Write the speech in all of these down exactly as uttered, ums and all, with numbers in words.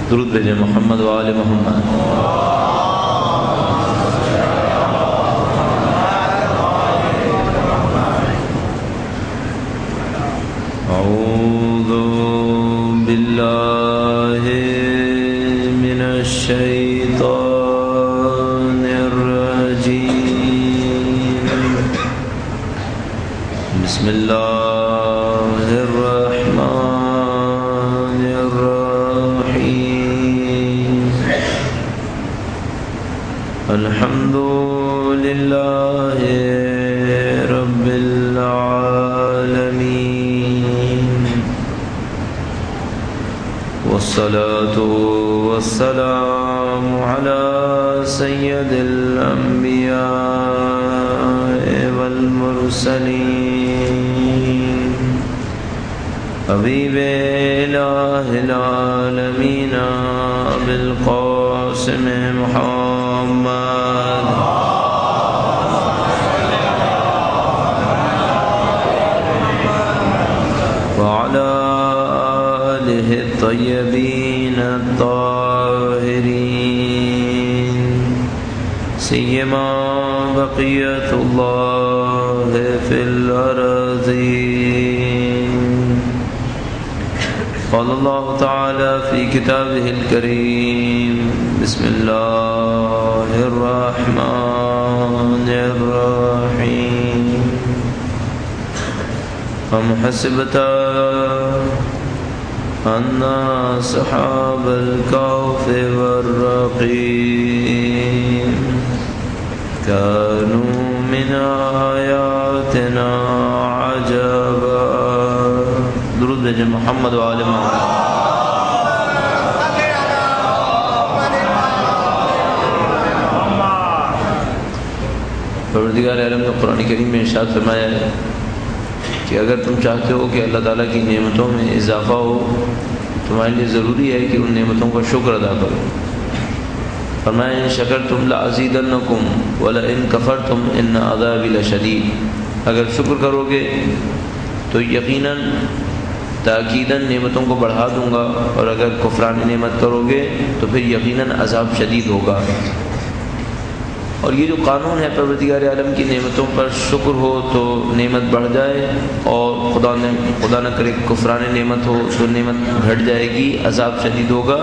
درود بھیجیں محمد و آل محمد۔ اعوذ باللہ من الشیطان الرجیم، بسم اللہ الرحمن الرحیم، الحمد للہ رب العالمین، والصلاة والسلام على سید الانبیاء والمرسلین، حبیب الہ العالمین ابی القاسم محمد، وعلى آلہ الطیبین الطاہرین، سیما بقیت اللہ فی الارضین۔ قال اللہ تعالی فی کتابہ الکریم، بسم اللہ الرحمن الرحیم، ام حسبت ان اصحاب الکہف والرقیم كانوا من آیاتنا عجبا۔ درود بھیجیں محمد و آل محمد۔ پروردگار عالم نے قرآن کریم میں ارشاد فرمایا ہے کہ اگر تم چاہتے ہو کہ اللہ تعالیٰ کی نعمتوں میں اضافہ ہو، تمہارے لیے ضروری ہے کہ ان نعمتوں کا شکر ادا کرو۔ فرمایا ان شکرتم لازیدنکم ولئن کفرتم ان عذابی لشدید، اگر شکر کرو گے تو یقیناً تاکیداً نعمتوں کو بڑھا دوں گا، اور اگر کفران نعمت کرو گے تو پھر یقیناً عذاب شدید ہوگا۔ اور یہ جو قانون ہے پروردگار عالم کی نعمتوں پر شکر ہو تو نعمت بڑھ جائے، اور خدا نے خدا نہ کرے کفران نعمت ہو تو نعمت گھٹ جائے گی، عذاب شدید ہوگا۔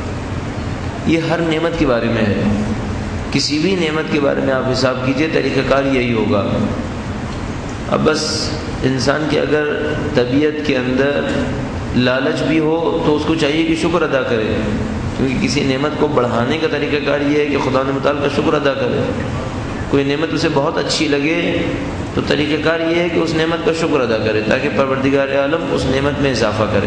یہ ہر نعمت کے بارے میں ہے، کسی بھی نعمت کے بارے میں آپ حساب کیجئے، طریقہ کار یہی ہوگا۔ اب بس انسان کی اگر طبیعت کے اندر لالچ بھی ہو تو اس کو چاہیے کہ شکر ادا کرے، کیونکہ کسی نعمت کو بڑھانے کا طریقہ کار یہ ہے کہ خدا نے متعال کا شکر ادا کرے۔ کوئی نعمت اسے بہت اچھی لگے تو طریقہ کار یہ ہے کہ اس نعمت کا شکر ادا کرے تاکہ پروردگار عالم اس نعمت میں اضافہ کرے۔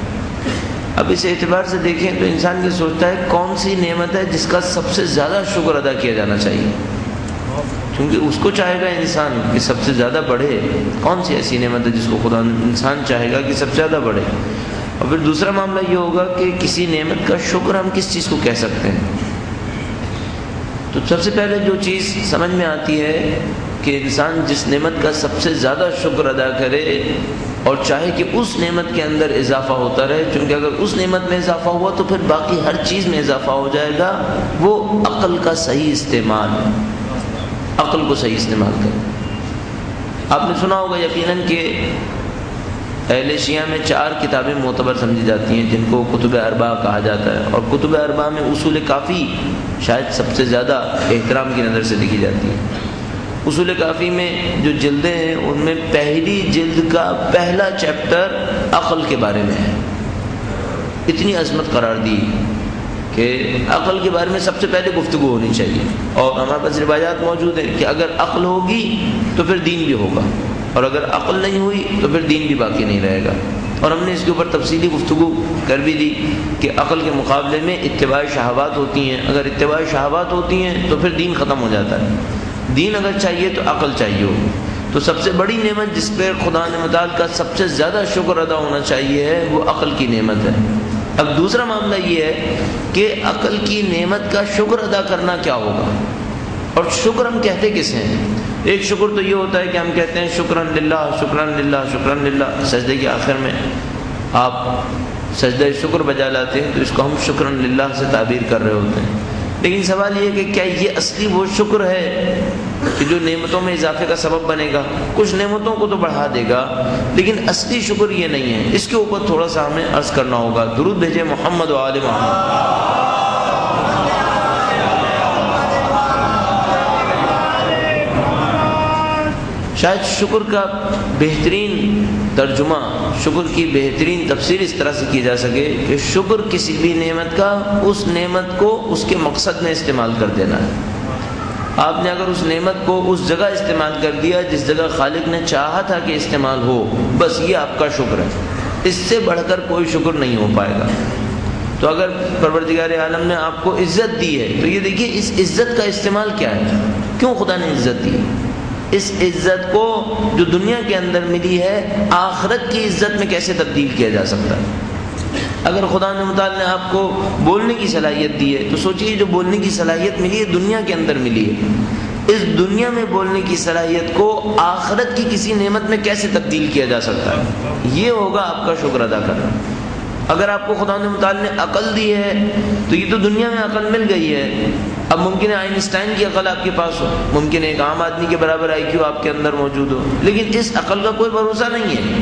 اب اس اعتبار سے دیکھیں تو انسان یہ سوچتا ہے کون سی نعمت ہے جس کا سب سے زیادہ شکر ادا کیا جانا چاہیے، کیونکہ اس کو چاہے گا انسان کہ سب سے زیادہ بڑھے۔ کون سی ایسی نعمت ہے جس کو خدا انسان چاہے گا کہ سب سے زیادہ بڑھے؟ اور پھر دوسرا معاملہ یہ ہوگا کہ کسی نعمت کا شکر ہم کس چیز کو کہہ سکتے ہیں۔ تو سب سے پہلے جو چیز سمجھ میں آتی ہے کہ انسان جس نعمت کا سب سے زیادہ شکر ادا کرے اور چاہے کہ اس نعمت کے اندر اضافہ ہوتا رہے، چونکہ اگر اس نعمت میں اضافہ ہوا تو پھر باقی ہر چیز میں اضافہ ہو جائے گا، وہ عقل کا صحیح استعمال ہے۔ عقل کو صحیح استعمال کریں۔ آپ نے سنا ہوگا یقیناً کہ اہل شیعہ میں چار کتابیں معتبر سمجھی جاتی ہیں جن کو کتب اربعہ کہا جاتا ہے، اور کتب اربعہ میں اصول کافی شاید سب سے زیادہ احترام کی نظر سے لکھی جاتی ہے۔ اصول کافی میں جو جلدیں ہیں ان میں پہلی جلد کا پہلا چیپٹر عقل کے بارے میں ہے۔ اتنی عظمت قرار دی کہ عقل کے بارے میں سب سے پہلے گفتگو ہونی چاہیے، اور ہمارے پاس روایات موجود ہیں کہ اگر عقل ہوگی تو پھر دین بھی ہوگا، اور اگر عقل نہیں ہوئی تو پھر دین بھی باقی نہیں رہے گا۔ اور ہم نے اس کے اوپر تفصیلی گفتگو کر بھی دی کہ عقل کے مقابلے میں اتباع شہوات ہوتی ہیں، اگر اتباع شہوات ہوتی ہیں تو پھر دین ختم ہو جاتا ہے۔ دین اگر چاہیے تو عقل چاہیے ہوگی۔ تو سب سے بڑی نعمت جس پہ خدا نے متعال کا سب سے زیادہ شکر ادا ہونا چاہیے ہے وہ عقل کی نعمت ہے۔ اب دوسرا معاملہ یہ ہے کہ عقل کی نعمت کا شکر ادا کرنا کیا ہوگا، اور شکر ہم کہتے کس ہیں؟ ایک شکر تو یہ ہوتا ہے کہ ہم کہتے ہیں شکرن للہ شکرن للہ شکرن للہ، سجدے کے آخر میں آپ سجدہ شکر بجا لاتے ہیں تو اس کو ہم شکرن للہ سے تعبیر کر رہے ہوتے ہیں. لیکن سوال یہ کہ کیا یہ اصلی وہ شکر ہے کہ جو نعمتوں میں اضافے کا سبب بنے گا؟ کچھ نعمتوں کو تو بڑھا دے گا لیکن اصلی شکر یہ نہیں ہے. اس کے اوپر تھوڑا سا ہمیں عرض کرنا ہوگا. درود بھیجے محمد و آل محمد. شاید شکر کا بہترین ترجمہ، شکر کی بہترین تفسیر اس طرح سے کی جا سکے کہ شکر کسی بھی نعمت کا اس نعمت کو اس کے مقصد میں استعمال کر دینا ہے. آپ نے اگر اس نعمت کو اس جگہ استعمال کر دیا جس جگہ خالق نے چاہا تھا کہ استعمال ہو، بس یہ آپ کا شکر ہے. اس سے بڑھ کر کوئی شکر نہیں ہو پائے گا. تو اگر پروردگار عالم نے آپ کو عزت دی ہے تو یہ دیکھیے اس عزت کا استعمال کیا ہے، کیوں خدا نے عزت دی. اس عزت کو جو دنیا کے اندر ملی ہے آخرت کی عزت میں کیسے تبدیل کیا جا سکتا ہے. اگر خدا نے متعال نے آپ کو بولنے کی صلاحیت دی ہے تو سوچئے جو بولنے کی صلاحیت ملی ہے دنیا کے اندر ملی ہے، اس دنیا میں بولنے کی صلاحیت کو آخرت کی کسی نعمت میں کیسے تبدیل کیا جا سکتا ہے. یہ ہوگا آپ کا شکر ادا کرنا. اگر آپ کو خدا نے متعال نے عقل دی ہے تو یہ تو دنیا میں عقل مل گئی ہے. اب ممکن ہے آئنسٹائن کی عقل آپ کے پاس ہو، ممکن ہے ایک عام آدمی کے برابر آئی کیو آپ کے اندر موجود ہو، لیکن اس عقل کا کوئی بھروسہ نہیں ہے.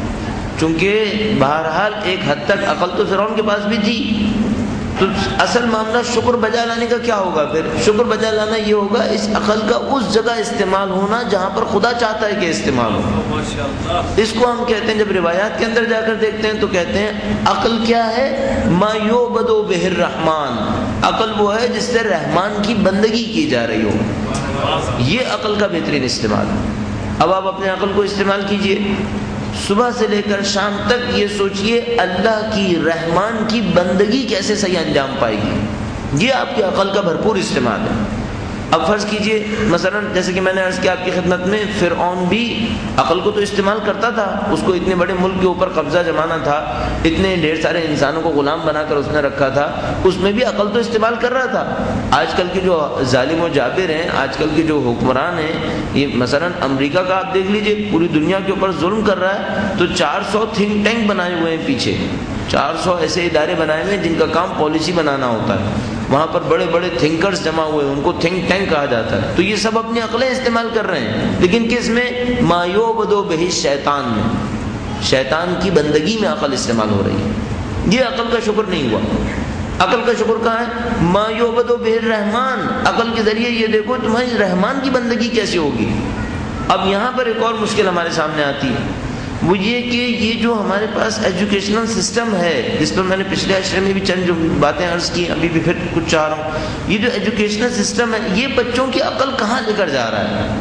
چونکہ بہرحال ایک حد تک عقل تو فرعون کے پاس بھی تھی. تو اصل معاملہ شکر بجا لانے کا کیا ہوگا؟ پھر شکر بجا لانا یہ ہوگا اس عقل کا اس جگہ استعمال ہونا جہاں پر خدا چاہتا ہے کہ استعمال ہو. اس کو ہم کہتے ہیں، جب روایات کے اندر جا کر دیکھتے ہیں تو کہتے ہیں عقل کیا ہے؟ ما یعبد بہ الرحمن. عقل وہ ہے جس سے رحمان کی بندگی کی جا رہی ہو. یہ عقل کا بہترین استعمال ہے. اب آپ اپنے عقل کو استعمال کیجئے، صبح سے لے کر شام تک یہ سوچئے اللہ کی رحمان کی بندگی کیسے صحیح انجام پائے گی. یہ آپ کی عقل کا بھرپور استعمال ہے. اب فرض کیجئے مثلا جیسے کہ میں نے عرض کیا آپ کی خدمت میں، فرعون بھی عقل کو تو استعمال کرتا تھا. اس کو اتنے بڑے ملک کے اوپر قبضہ جمانا تھا، اتنے ڈھیر سارے انسانوں کو غلام بنا کر اس نے رکھا تھا، اس میں بھی عقل تو استعمال کر رہا تھا. آج کل کے جو ظالم و جابر ہیں، آج کل کے جو حکمران ہیں، یہ مثلا امریکہ کا آپ دیکھ لیجئے، پوری دنیا کے اوپر ظلم کر رہا ہے تو چار سو تھنک ٹینک بنائے ہوئے ہیں پیچھے. چار سو ایسے ادارے بنائے ہوئے ہیں جن کا کام پالیسی بنانا ہوتا ہے. وہاں پر بڑے بڑے تھنکرز جمع ہوئے ہیں، ان کو تھنک ٹینک کہا جاتا ہے. تو یہ سب اپنی عقلیں استعمال کر رہے ہیں، لیکن کس میں؟ ما یعبد بہ شیطان میں. شیطان کی بندگی میں عقل استعمال ہو رہی ہے. یہ عقل کا شکر نہیں ہوا. عقل کا شکر کہاں ہے؟ ما یعبد بہ الرحمن. عقل کے ذریعے یہ دیکھو تمہاری رحمان کی بندگی کیسے ہوگی. اب یہاں پر ایک اور مشکل ہمارے سامنے آتی ہے، وہ یہ کہ یہ جو ہمارے پاس ایجوکیشنل سسٹم ہے، جس پر میں نے پچھلے عشرے میں بھی چند جو باتیں عرض کی، ابھی بھی پھر کچھ چاہ رہا ہوں. یہ جو ایجوکیشنل سسٹم ہے یہ بچوں کی عقل کہاں لے کر جا رہا ہے؟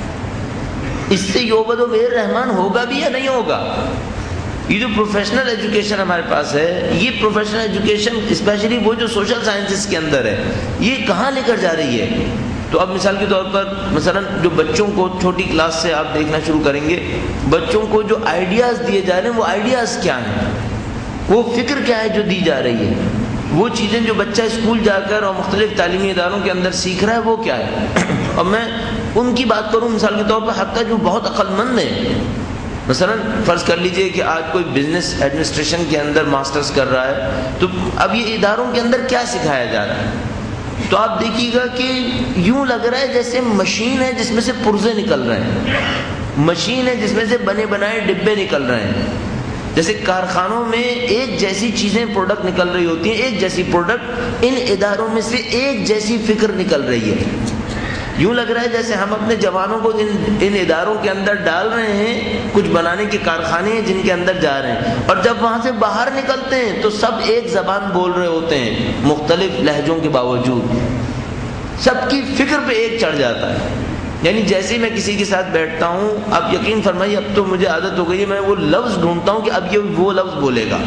اس سے یعبد بہ الرحمن ہوگا بھی یا نہیں ہوگا؟ یہ جو پروفیشنل ایجوکیشن ہمارے پاس ہے، یہ پروفیشنل ایجوکیشن اسپیشلی وہ جو سوشل سائنسز کے اندر ہے، یہ کہاں لے کر جا رہی ہے؟ تو اب مثال کے طور پر مثلا جو بچوں کو چھوٹی کلاس سے آپ دیکھنا شروع کریں گے، بچوں کو جو آئیڈیاز دیے جا رہے ہیں وہ آئیڈیاز کیا ہیں، وہ فکر کیا ہے جو دی جا رہی ہے، وہ چیزیں جو بچہ اسکول جا کر اور مختلف تعلیمی اداروں کے اندر سیکھ رہا ہے وہ کیا ہے. اور میں ان کی بات کروں مثال کے طور پر حتیٰ جو بہت عقل مند ہیں، مثلا فرض کر لیجئے کہ آج کوئی بزنس ایڈمنسٹریشن کے اندر ماسٹرز کر رہا ہے، تو اب یہ اداروں کے اندر کیا سکھایا جا رہا ہے؟ تو آپ دیکھیے گا کہ یوں لگ رہا ہے جیسے مشین ہے جس میں سے پرزے نکل رہے ہیں، مشین ہے جس میں سے بنے بنائے ڈبے نکل رہے ہیں. جیسے کارخانوں میں ایک جیسی چیزیں پروڈکٹ نکل رہی ہوتی ہیں، ایک جیسی پروڈکٹ، ان اداروں میں سے ایک جیسی فکر نکل رہی ہے. یوں لگ رہا ہے جیسے ہم اپنے جوانوں کو ان ان اداروں کے اندر ڈال رہے ہیں، کچھ بنانے کے کارخانے ہیں جن کے اندر جا رہے ہیں، اور جب وہاں سے باہر نکلتے ہیں تو سب ایک زبان بول رہے ہوتے ہیں، مختلف لہجوں کے باوجود سب کی فکر پہ ایک چڑھ جاتا ہے. یعنی جیسے ہی میں کسی کے ساتھ بیٹھتا ہوں، اب یقین فرمائیے اب تو مجھے عادت ہو گئی ہے، میں وہ لفظ ڈھونڈتا ہوں کہ اب یہ وہ لفظ بولے گا،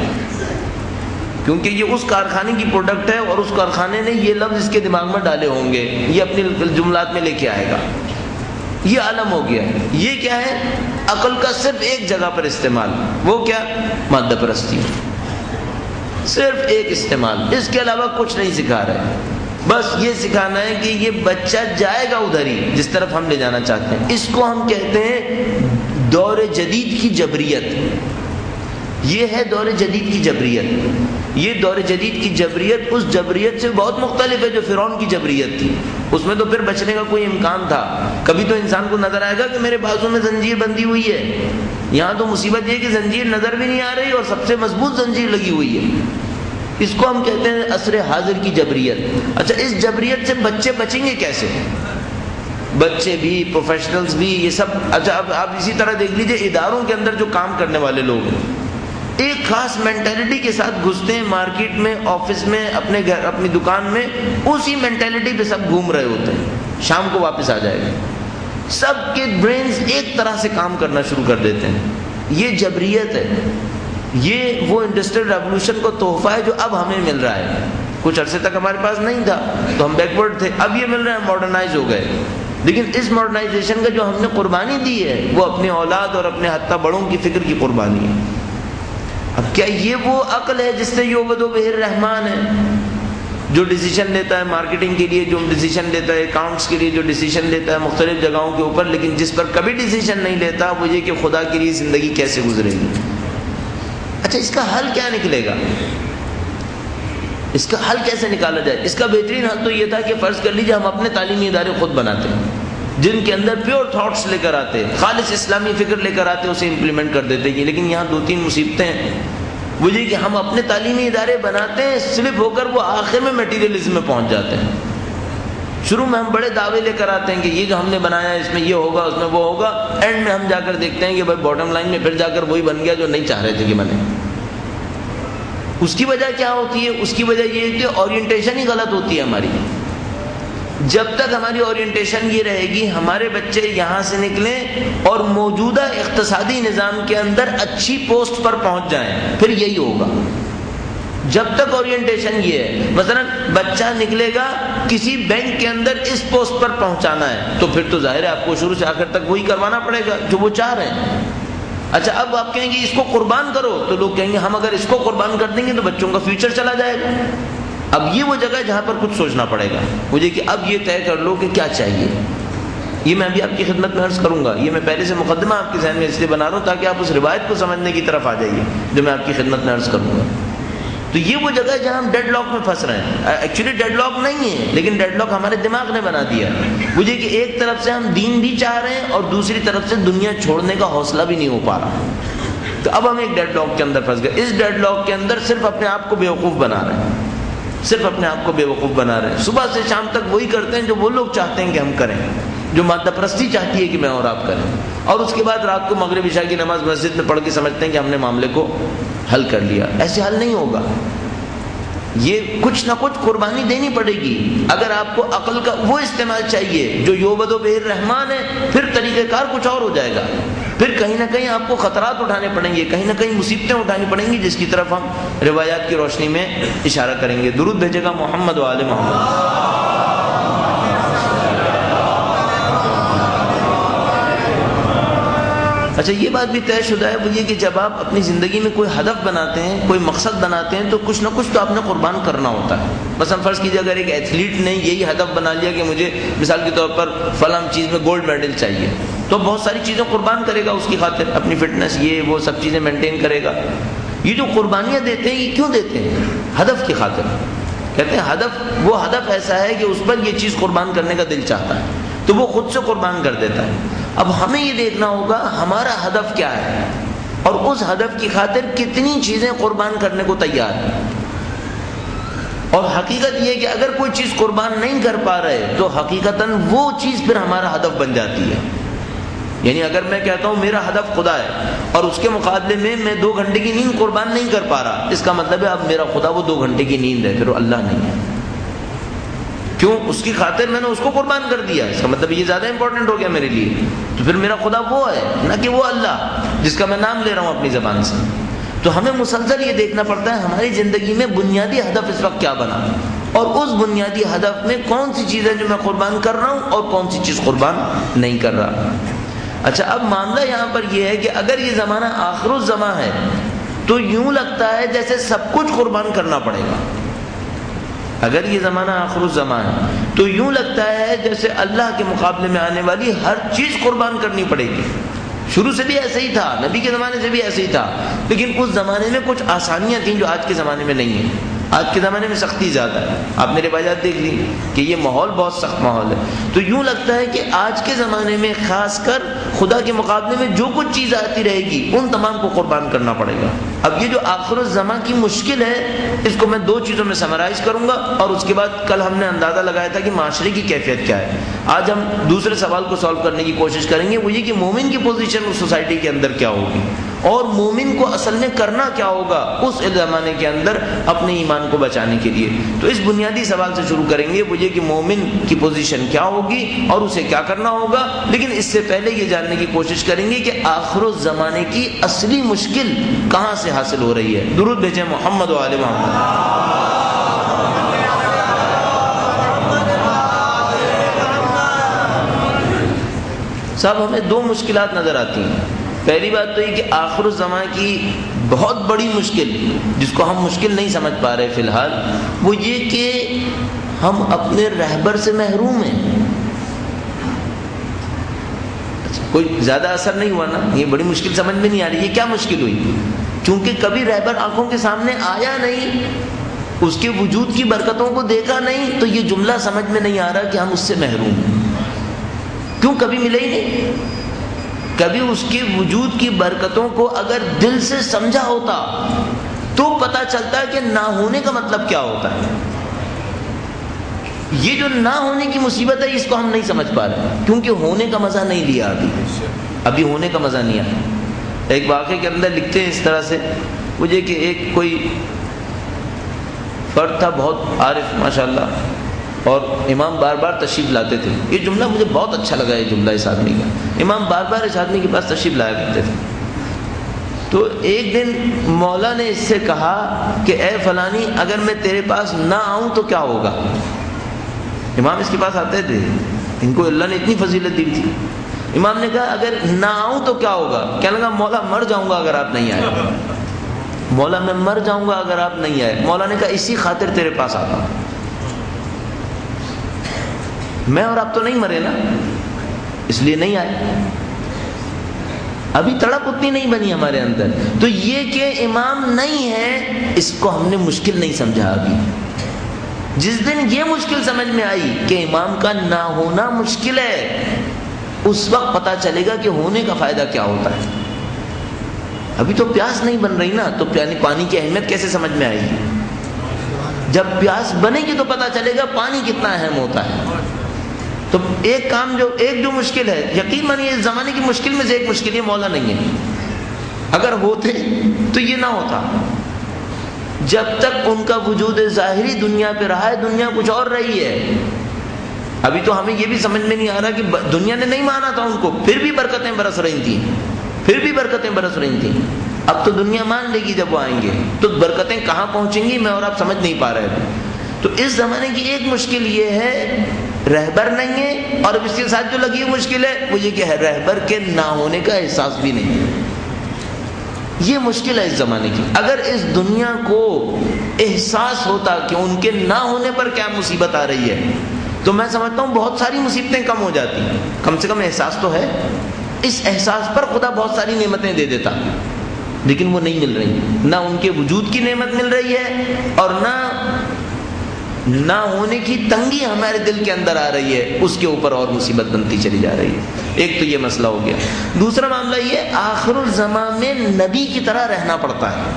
کیونکہ یہ اس کارخانے کی پروڈکٹ ہے اور اس کارخانے نے یہ لفظ اس کے دماغ میں ڈالے ہوں گے، یہ اپنی جملات میں لے کے آئے گا. یہ عالم ہو گیا ہے. یہ کیا ہے؟ عقل کا صرف ایک جگہ پر استعمال. وہ کیا؟ مادہ پرستی. صرف ایک استعمال، اس کے علاوہ کچھ نہیں سکھا رہے. بس یہ سکھانا ہے کہ یہ بچہ جائے گا ادھر ہی جس طرف ہم لے جانا چاہتے ہیں. اس کو ہم کہتے ہیں دور جدید کی جبریت. یہ ہے دور جدید کی جبریت. یہ دور جدید کی جبریت اس جبریت سے بہت مختلف ہے جو فرعون کی جبریت تھی. اس میں تو پھر بچنے کا کوئی امکان تھا. کبھی تو انسان کو نظر آئے گا کہ میرے بازو میں زنجیر بندھی ہوئی ہے. یہاں تو مصیبت یہ کہ زنجیر نظر بھی نہیں آ رہی اور سب سے مضبوط زنجیر لگی ہوئی ہے. اس کو ہم کہتے ہیں عصر حاضر کی جبریت. اچھا اس جبریت سے بچے بچیں گے کیسے؟ بچے بھی، پروفیشنلز بھی، یہ سب. اچھا اب آپ اسی طرح دیکھ لیجئے اداروں کے اندر جو کام کرنے والے لوگ ہیں ایک خاص مینٹیلٹی کے ساتھ گھستے ہیں مارکیٹ میں، آفس میں، اپنے گھر، اپنی دکان میں، اسی مینٹیلٹی پہ سب گھوم رہے ہوتے ہیں. شام کو واپس آ جائے گا. سب کے برینز ایک طرح سے کام کرنا شروع کر دیتے ہیں. یہ جبریت ہے. یہ وہ انڈسٹریل ریولوشن کو تحفہ ہے جو اب ہمیں مل رہا ہے. کچھ عرصے تک ہمارے پاس نہیں تھا تو ہم بیکورڈ تھے. اب یہ مل رہا ہے، ماڈرنائز ہو گئے. لیکن اس ماڈرنائزیشن کا جو ہم نے قربانی دی ہے وہ اپنے اولاد اور اپنے حتیٰ بڑوں کی فکر کی قربانی ہے. اب کیا یہ وہ عقل ہے جس سے یعبد بہ الرحمن ہے، جو ڈیسیشن لیتا ہے مارکیٹنگ کے لیے، جو ڈیسیشن لیتا ہے اکاؤنٹس کے لیے، جو ڈیسیشن لیتا ہے مختلف جگہوں کے اوپر، لیکن جس پر کبھی ڈیسیشن نہیں لیتا وہ یہ کہ خدا کے لیے زندگی کیسے گزرے گی؟ اچھا اس کا حل کیا نکلے گا؟ اس کا حل کیسے نکالا جائے؟ اس کا بہترین حل تو یہ تھا کہ فرض کر لیجیے ہم اپنے تعلیمی ادارے خود بناتے ہیں جن کے اندر پیور تھاٹس لے کر آتے، خالص اسلامی فکر لے کر آتے، اسے امپلیمنٹ کر دیتے. لیکن یہاں دو تین مصیبتیں ہیں. وہ یہ کہ ہم اپنے تعلیمی ادارے بناتے ہیں، سلپ ہو کر وہ آخر میں میٹیریلزم میں پہنچ جاتے ہیں. شروع میں ہم بڑے دعوے لے کر آتے ہیں کہ یہ جو ہم نے بنایا ہے اس میں یہ ہوگا، اس میں وہ ہوگا. اینڈ میں ہم جا کر دیکھتے ہیں کہ بھائی باٹم لائن میں پھر جا کر وہی بن گیا جو نہیں چاہ رہے تھے کہ بنے. اس کی وجہ کیا ہوتی ہے؟ اس کی وجہ یہ ہے کہ اورینٹیشن ہی غلط ہوتی ہے ہماری. جب تک ہماری اورینٹیشن یہ رہے گی ہمارے بچے یہاں سے نکلیں اور موجودہ اقتصادی نظام کے اندر اچھی پوسٹ پر پہنچ جائیں، پھر یہی ہوگا. جب تک اورینٹیشن یہ ہے، مثلا بچہ نکلے گا کسی بینک کے اندر اس پوسٹ پر پہنچانا ہے تو پھر تو ظاہر ہے آپ کو شروع سے آخر تک وہی کروانا پڑے گا جو وہ چاہ رہے ہیں. اچھا اب آپ کہیں گے اس کو قربان کرو تو لوگ کہیں گے ہم اگر اس کو قربان کر دیں گے تو بچوں کا فیوچر چلا جائے گا. اب یہ وہ جگہ ہے جہاں پر کچھ سوچنا پڑے گا مجھے کہ اب یہ طے کر لو کہ کیا چاہیے. یہ میں ابھی آپ کی خدمت میں عرض کروں گا. یہ میں پہلے سے مقدمہ آپ کے ذہن میں اس لیے بنا رہا ہوں تاکہ آپ اس روایت کو سمجھنے کی طرف آ جائیے جو میں آپ کی خدمت میں عرض کروں گا. تو یہ وہ جگہ ہے جہاں ہم ڈیڈ لاک میں پھنس رہے ہیں. ایکچولی ڈیڈ لاک نہیں ہے لیکن ڈیڈ لاک ہمارے دماغ نے بنا دیا. مجھے کہ ایک طرف سے ہم دین بھی چاہ رہے ہیں اور دوسری طرف سے دنیا چھوڑنے کا حوصلہ بھی نہیں ہو پا رہا. تو اب ہم ایک ڈیڈ لاک کے اندر پھنس گئے. اس ڈیڈ لاک کے اندر صرف اپنے آپ کو بیوقوف بنا رہے ہیں، صرف اپنے آپ کو بیوقوف بنا رہے ہیں. صبح سے شام تک وہی کرتے ہیں جو وہ لوگ چاہتے ہیں کہ ہم کریں، جو مادہ پرستی چاہتی ہے کہ میں اور آپ کریں. اور اس کے بعد رات کو مغرب عشاء کی نماز مسجد میں پڑھ کے سمجھتے ہیں کہ ہم نے معاملے کو حل کر لیا. ایسے حل نہیں ہوگا. یہ کچھ نہ کچھ قربانی دینی پڑے گی. اگر آپ کو عقل کا وہ استعمال چاہیے جو یعبد بہ الرحمن ہے، پھر طریقہ کار کچھ اور ہو جائے گا. پھر کہیں نہ کہیں آپ کو خطرات اٹھانے پڑیں گے، کہیں نہ کہیں مصیبتیں اٹھانی پڑیں گی جس کی طرف ہم روایات کی روشنی میں اشارہ کریں گے. درود بھیجے گا محمد و آل محمد. اچھا یہ بات بھی طے شدہ ہے وہ یہ کہ جب آپ اپنی زندگی میں کوئی ہدف بناتے ہیں، کوئی مقصد بناتے ہیں تو کچھ نہ کچھ تو آپ نے قربان کرنا ہوتا ہے. مثلا فرض کیجیے اگر ایک ایتھلیٹ نے یہی ہدف بنا لیا کہ مجھے مثال کے طور پر فلاں چیز میں گولڈ میڈل چاہیے تو بہت ساری چیزیں قربان کرے گا اس کی خاطر، اپنی فٹنس یہ وہ سب چیزیں مینٹین کرے گا. یہ جو قربانیاں دیتے ہیں یہ کیوں دیتے ہیں؟ ہدف کی خاطر. کہتے ہیں ہدف وہ ہدف ایسا ہے کہ اس پر یہ چیز قربان کرنے کا دل چاہتا ہے تو وہ خود سے قربان کر دیتا ہے. اب ہمیں یہ دیکھنا ہوگا ہمارا ہدف کیا ہے اور اس ہدف کی خاطر کتنی چیزیں قربان کرنے کو تیار ہیں. اور حقیقت یہ کہ اگر کوئی چیز قربان نہیں کر پا رہے تو حقیقتاً وہ چیز پھر ہمارا ہدف بن جاتی ہے. یعنی اگر میں کہتا ہوں میرا ہدف خدا ہے اور اس کے مقابلے میں میں دو گھنٹے کی نیند قربان نہیں کر پا رہا، اس کا مطلب ہے اب میرا خدا وہ دو گھنٹے کی نیند ہے، پھر وہ اللہ نہیں ہے. کیوں؟ اس کی خاطر میں نے اس کو قربان کر دیا. اس کا مطلب یہ زیادہ امپورٹنٹ ہو گیا میرے لیے. تو پھر میرا خدا وہ ہے نہ کہ وہ اللہ جس کا میں نام لے رہا ہوں اپنی زبان سے. تو ہمیں مسلسل یہ دیکھنا پڑتا ہے ہماری زندگی میں بنیادی ہدف اس وقت کیا بنا اور اس بنیادی ہدف میں کون سی چیز ہے جو میں قربان کر رہا ہوں اور کون سی چیز قربان نہیں کر رہا. اچھا اب معاملہ یہاں پر یہ ہے کہ اگر یہ زمانہ آخر الزماں ہے تو یوں لگتا ہے جیسے سب کچھ قربان کرنا پڑے گا. اگر یہ زمانہ آخر الزمان ہے تو یوں لگتا ہے جیسے اللہ کے مقابلے میں آنے والی ہر چیز قربان کرنی پڑے گی. شروع سے بھی ایسے ہی تھا، نبی کے زمانے سے بھی ایسے ہی تھا، لیکن اس زمانے میں کچھ آسانیاں تھیں جو آج کے زمانے میں نہیں ہیں. آج کے زمانے میں سختی زیادہ ہے. آپ نے روایات دیکھ لی کہ یہ ماحول بہت سخت ماحول ہے. تو یوں لگتا ہے کہ آج کے زمانے میں خاص کر خدا کے مقابلے میں جو کچھ چیز آتی رہے گی ان تمام کو قربان کرنا پڑے گا. اب یہ جو آخر الزماں کی مشکل ہے اس کو میں دو چیزوں میں سمرائز کروں گا، اور اس کے بعد کل ہم نے اندازہ لگایا تھا کہ معاشرے کی کیفیت کیا ہے. آج ہم دوسرے سوال کو سالو کرنے کی کوشش کریں گے، وہ یہ کہ مومن کی پوزیشن اس سوسائٹی کے اندر کیا ہوگی، اور مومن کو اصل میں کرنا کیا ہوگا اس زمانے کے اندر اپنے ایمان کو بچانے کے لیے. تو اس بنیادی سوال سے شروع کریں گے، وہ یہ کہ مومن کی پوزیشن کیا ہوگی اور اسے کیا کرنا ہوگا. لیکن اس سے پہلے یہ جاننے کی کوشش کریں گے کہ آخر الزمانے کی اصلی مشکل کہاں سے حاصل ہو رہی ہے. درود بھیجیں محمد و آل محمد. صاحب ہمیں دو مشکلات نظر آتی ہیں. پہلی بات تو یہ کہ آخر الزمان کی بہت بڑی مشکل جس کو ہم مشکل نہیں سمجھ پا رہے فی الحال، وہ یہ کہ ہم اپنے رہبر سے محروم ہیں. اچھا کوئی زیادہ اثر نہیں ہوا نا؟ یہ بڑی مشکل سمجھ میں نہیں آ رہی. یہ کیا مشکل ہوئی؟ چونکہ کبھی رہبر آنکھوں کے سامنے آیا نہیں، اس کے وجود کی برکتوں کو دیکھا نہیں، تو یہ جملہ سمجھ میں نہیں آ رہا کہ ہم اس سے محروم ہیں. کیوں؟ کبھی ملے ہی نہیں. کبھی اس کے وجود کی برکتوں کو اگر دل سے سمجھا ہوتا تو پتہ چلتا کہ نہ ہونے کا مطلب کیا ہوتا ہے. یہ جو نہ ہونے کی مصیبت ہے اس کو ہم نہیں سمجھ پا رہے، کیونکہ ہونے کا مزہ نہیں لیا ابھی ابھی ہونے کا مزہ نہیں آیا. ایک واقعے کے اندر لکھتے ہیں اس طرح سے، مجھے کہ ایک کوئی فرد تھا بہت عارف ماشاءاللہ، اور امام بار بار تشریف لاتے تھے. یہ جملہ مجھے بہت اچھا لگا، یہ جملہ اس آدمی کا. امام بار بار اس آدمی کے پاس تشریف لایا کرتے تھے. تو ایک دن مولا نے اس سے کہا کہ اے فلانی، اگر میں تیرے پاس نہ آؤں تو کیا ہوگا؟ امام اس کے پاس آتے تھے، ان کو اللہ نے اتنی فضیلت دی تھی. امام نے کہا اگر نہ آؤں تو کیا ہوگا؟ کہنے لگا مولا مر جاؤں گا اگر آپ نہیں آئے. مولا میں مر جاؤں گا اگر آپ نہیں آئے. مولا نے کہا اسی خاطر تیرے پاس آتا ہوں. میں اور آپ تو نہیں مرے نا، اس لیے نہیں آئے. ابھی تڑپ اتنی نہیں بنی ہمارے اندر. تو یہ کہ امام نہیں ہے اس کو ہم نے مشکل نہیں سمجھا ابھی. جس دن یہ مشکل سمجھ میں آئی کہ امام کا نہ ہونا مشکل ہے، اس وقت پتا چلے گا کہ ہونے کا فائدہ کیا ہوتا ہے. ابھی تو پیاس نہیں بن رہی نا، تو پانی کی اہمیت کیسے سمجھ میں آئے گی؟ جب پیاس بنے گی تو پتا چلے گا پانی کتنا اہم ہوتا ہے. تو ایک کام جو ایک جو مشکل ہے، یقین مانیے اس زمانے کی مشکل میں سے ایک مشکل یہ مولا نہیں ہے. اگر ہوتے تو یہ نہ ہوتا. جب تک ان کا وجود ظاہری دنیا پہ رہا ہے، دنیا کچھ اور رہی ہے. ابھی تو ہمیں یہ بھی سمجھ میں نہیں آ رہا کہ دنیا نے نہیں مانا تھا ان کو، پھر بھی برکتیں برس رہی تھیں پھر بھی برکتیں برس رہی تھیں. اب تو دنیا مان لے گی جب وہ آئیں گے، تو برکتیں کہاں پہنچیں گی میں اور آپ سمجھ نہیں پا رہے تھے. تو اس زمانے کی ایک مشکل یہ ہے رہبر نہیں ہے، اور اب اس کے ساتھ جو لگی مشکل ہے وہ یہ کہ رہبر کے نہ ہونے کا احساس بھی نہیں ہے. یہ مشکل ہے اس زمانے کی. اگر اس دنیا کو احساس ہوتا کہ ان کے نہ ہونے پر کیا مصیبت آ رہی ہے، تو میں سمجھتا ہوں بہت ساری مصیبتیں کم ہو جاتی. کم سے کم احساس تو ہے. اس احساس پر خدا بہت ساری نعمتیں دے دیتا، لیکن وہ نہیں مل رہی. نہ ان کے وجود کی نعمت مل رہی ہے، اور نہ نہ ہونے کی تنگی ہمارے دل کے اندر آ رہی ہے، اس کے اوپر اور مصیبت بنتی چلی جا رہی ہے. ایک تو یہ مسئلہ ہو گیا. دوسرا معاملہ یہ آخر الزمان میں نبی کی طرح رہنا پڑتا ہے.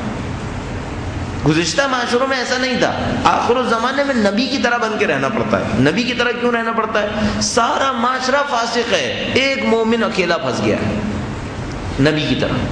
گزشتہ معاشروں میں ایسا نہیں تھا. آخر الزمانے میں نبی کی طرح بن کے رہنا پڑتا ہے. نبی کی طرح کیوں رہنا پڑتا ہے؟ سارا معاشرہ فاسق ہے، ایک مومن اکیلا پھنس گیا ہے نبی کی طرح.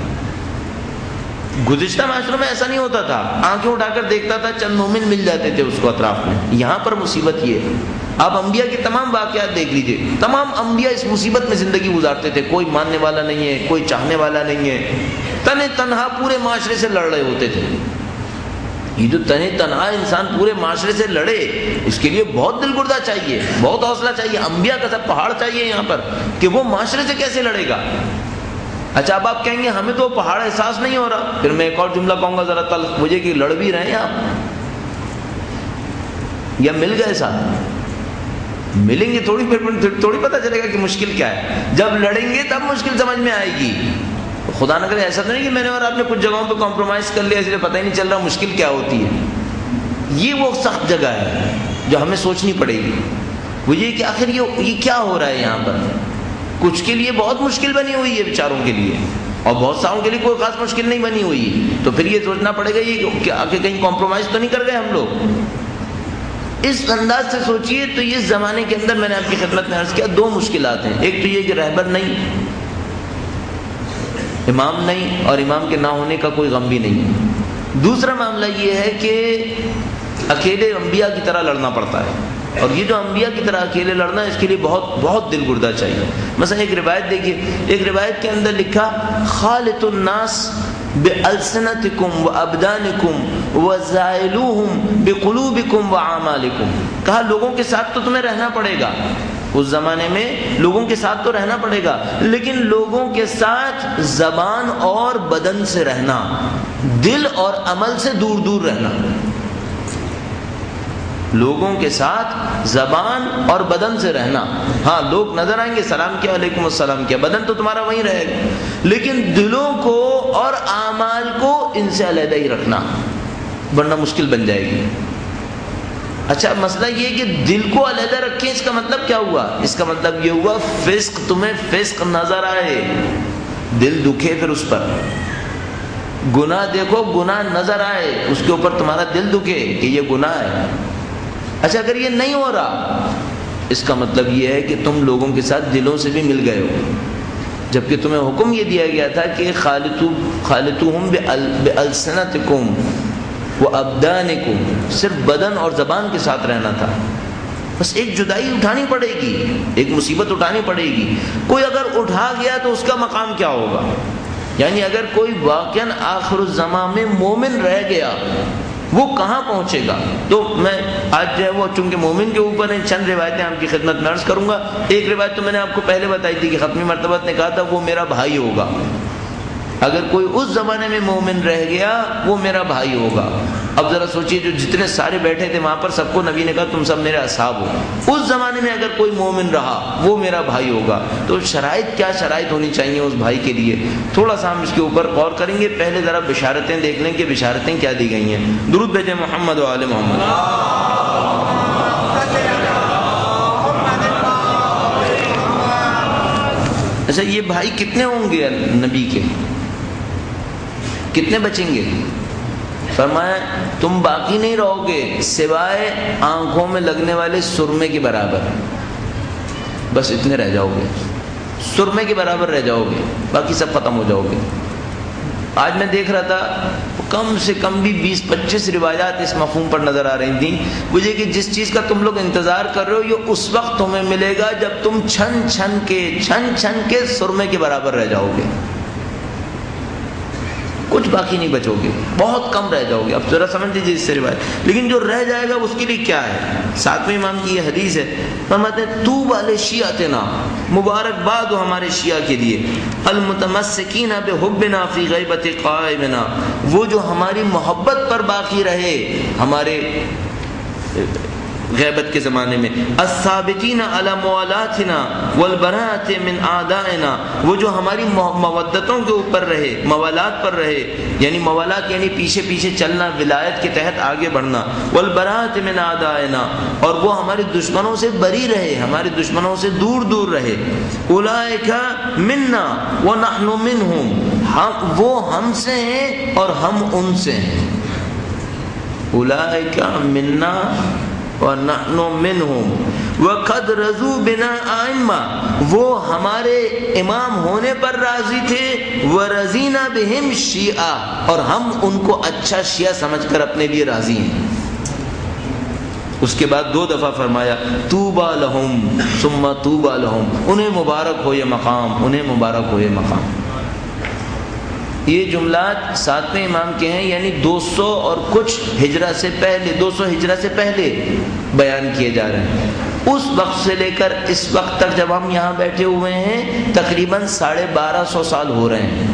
گزشتہ معاشروں میں ایسا نہیں ہوتا تھا. آنکھیں اٹھا کر دیکھتا تھا چند مومن مل جاتے تھے اس کو اطراف میں. یہاں پر مصیبت یہ ہے. آپ انبیاء کے تمام واقعات دیکھ لیجئے. تمام انبیاء اس مصیبت میں زندگی گزارتے تھے. کوئی ماننے والا نہیں ہے، کوئی چاہنے والا نہیں ہے. تنے تنہا پورے معاشرے سے لڑ رہے ہوتے تھے. یہ جو تنے تنہا انسان پورے معاشرے سے لڑے، اس کے لیے بہت دل گردہ چاہیے، بہت حوصلہ چاہیے. انبیاء کا سب پہاڑ چاہیے یہاں پر کہ وہ معاشرے سے کیسے لڑے گا. اچھا اب آپ کہیں گے ہمیں تو پہاڑ احساس نہیں ہو رہا. پھر میں ایک اور جملہ کہوں گا ذرا تلخ، مجھے کہ لڑ بھی رہے ہیں آپ یا مل گئے ساتھ. ملیں گے تھوڑی پھر تھوڑی پتہ چلے گا کہ مشکل کیا ہے. جب لڑیں گے تب مشکل سمجھ میں آئے گی. خدا نہ کرے ایسا تو نہیں کہ میں نے اور آپ نے کچھ جگہوں پہ کمپرومائز کر لیا اس لیے پتہ ہی نہیں چل رہا مشکل کیا ہوتی ہے. یہ وہ سخت جگہ ہے جو ہمیں سوچنی پڑے گی. وہ یہ کہ آخر یہ یہ کیا ہو رہا ہے یہاں پر. کچھ کے لیے بہت مشکل بنی ہوئی ہے بیچاروں کے لیے, اور بہت ساروں کے لیے کوئی خاص مشکل نہیں بنی ہوئی. تو پھر یہ سوچنا پڑے گا یہ کہ آگے کہیں کمپرومائز تو نہیں کر گئے ہم لوگ. اس انداز سے سوچئے تو یہ زمانے کے اندر میں نے آپ کی خدمت میں عرض کیا دو مشکلات ہیں. ایک تو یہ کہ رہبر نہیں, امام نہیں, اور امام کے نہ ہونے کا کوئی غم بھی نہیں. دوسرا معاملہ یہ ہے کہ اکیلے انبیاء کی طرح لڑنا پڑتا ہے, اور یہ جو انبیاء کی طرح اکیلے لڑنا ہے اس کے لیے بہت بہت دل گردہ چاہیے. مثلا ایک روایت دیکھیے, ایک روایت کے اندر لکھا خالط الناس بألسنتکم وابدانکم وزائلوہم بقلوبکم وعمالکم. کہا لوگوں کے ساتھ تو تمہیں رہنا پڑے گا, اس زمانے میں لوگوں کے ساتھ تو رہنا پڑے گا, لیکن لوگوں کے ساتھ زبان اور بدن سے رہنا, دل اور عمل سے دور دور رہنا. لوگوں کے ساتھ زبان اور بدن سے رہنا. ہاں لوگ نظر آئیں گے, سلام کیا, علیکم السلام کیا, بدن تو تمہارا وہیں رہے گا, لیکن دلوں کو اور اعمال کو ان سے علیحدہ ہی رکھنا, ورنہ مشکل بن جائے گی. اچھا مسئلہ یہ کہ دل کو علیحدہ رکھیں, اس کا مطلب کیا ہوا؟ اس کا مطلب یہ ہوا فسق تمہیں فسق نظر آئے, دل دکھے پھر اس پر. گناہ دیکھو, گناہ نظر آئے, اس کے اوپر تمہارا دل دکھے کہ یہ گناہ ہے. اچھا اگر یہ نہیں ہو رہا, اس کا مطلب یہ ہے کہ تم لوگوں کے ساتھ دلوں سے بھی مل گئے ہو, جبکہ تمہیں حکم یہ دیا گیا تھا کہ خالطوہم بألسنتکم وابدانکم, صرف بدن اور زبان کے ساتھ رہنا تھا. بس ایک جدائی اٹھانی پڑے گی, ایک مصیبت اٹھانی پڑے گی. کوئی اگر اٹھا گیا تو اس کا مقام کیا ہوگا؟ یعنی اگر کوئی واقعاً آخر الزمان میں مومن رہ گیا, وہ کہاں پہنچے گا؟ تو میں آج جو ہے وہ چونکہ مومن کے اوپر ہیں چند روایتیں آپ کی خدمت میں عرض کروں گا. ایک روایت تو میں نے آپ کو پہلے بتائی تھی کہ ختمی مرتبہ نے کہا تھا وہ میرا بھائی ہوگا. اگر کوئی اس زمانے میں مومن رہ گیا وہ میرا بھائی ہوگا. اب ذرا سوچئے جو جتنے سارے بیٹھے تھے وہاں پر سب کو نبی نے کہا تم سب میرے اصحاب ہو. اس زمانے میں اگر کوئی مومن رہا وہ میرا بھائی ہوگا. تو شرائط کیا شرائط ہونی چاہیے اس بھائی کے لیے, تھوڑا سا ہم اس کے اوپر غور کریں گے. پہلے ذرا بشارتیں دیکھ لیں کہ بشارتیں کیا دی گئی ہیں. درود بھیجیں محمد و آل محمد. اچھا یہ بھائی کتنے ہوں گے نبی کے, کتنے بچیں گے؟ فرمایا تم باقی نہیں رہو گے سوائے آنکھوں میں لگنے والے سرمے کے برابر, بس اتنے رہ جاؤ گے, سرمے کے برابر رہ جاؤ گے, باقی سب ختم ہو جاؤ گے. آج میں دیکھ رہا تھا کم سے کم بھی بیس پچیس روایات اس مفہوم پر نظر آ رہی تھیں. مجھے کہ جس چیز کا تم لوگ انتظار کر رہے ہو یہ اس وقت تمہیں ملے گا جب تم چھن چھن کے چھن چھن کے سرمے کے برابر رہ جاؤ گے, کچھ باقی نہیں بچو گے, بہت کم رہ جاؤ گے. اب ذرا سمجھ لیجیے اس سے روایت. لیکن جو رہ جائے گا اس کے لیے کیا ہے؟ ساتویں امام کی یہ حدیث ہے, فرماتے ہیں تو والے شیعتنا, مبارکباد ہو ہمارے شیعہ کے لیے, المتمسکین بحبنا فی غیبت قائمنا, وہ جو ہماری محبت پر باقی رہے ہمارے غیبت کے زمانے میں, الثابتین علی موالاتنا والبراءۃ من اعدائنا, وہ جو ہماری مودتوں کے اوپر رہے, موالات پر رہے, یعنی موالات یعنی پیچھے پیچھے چلنا, ولایت کے تحت آگے بڑھنا, والبراءۃ من اعدائنا, اور وہ ہمارے دشمنوں سے بری رہے, ہمارے دشمنوں سے دور دور رہے. اولئک منا ونحن منہم, ہم وہ ہم سے ہیں اور ہم ان سے ہیں. اولئک منا وَنَحْنُ مِنْهُمْ وَقَدْ رَضُوا بِنَا أَئِمَّةً, وہ ہمارے امام ہونے پر راضی تھے, وَرَضِينَا بِهِمْ شِيعًا, اور ہم ان کو اچھا شیعہ سمجھ کر اپنے لیے راضی ہیں. اس کے بعد دو دفعہ فرمایا طوبى لهم ثم طوبى لهم, انہیں مبارک ہو یہ مقام, انہیں مبارک ہو یہ مقام. یہ جملات ساتویں امام کے ہیں, یعنی دو سو اور کچھ ہجرہ سے پہلے, دو سو ہجرہ سے پہلے بیان کیے جا رہے ہیں. اس وقت سے لے کر اس وقت تک جب ہم یہاں بیٹھے ہوئے ہیں تقریباً ساڑھے بارہ سو سال ہو رہے ہیں.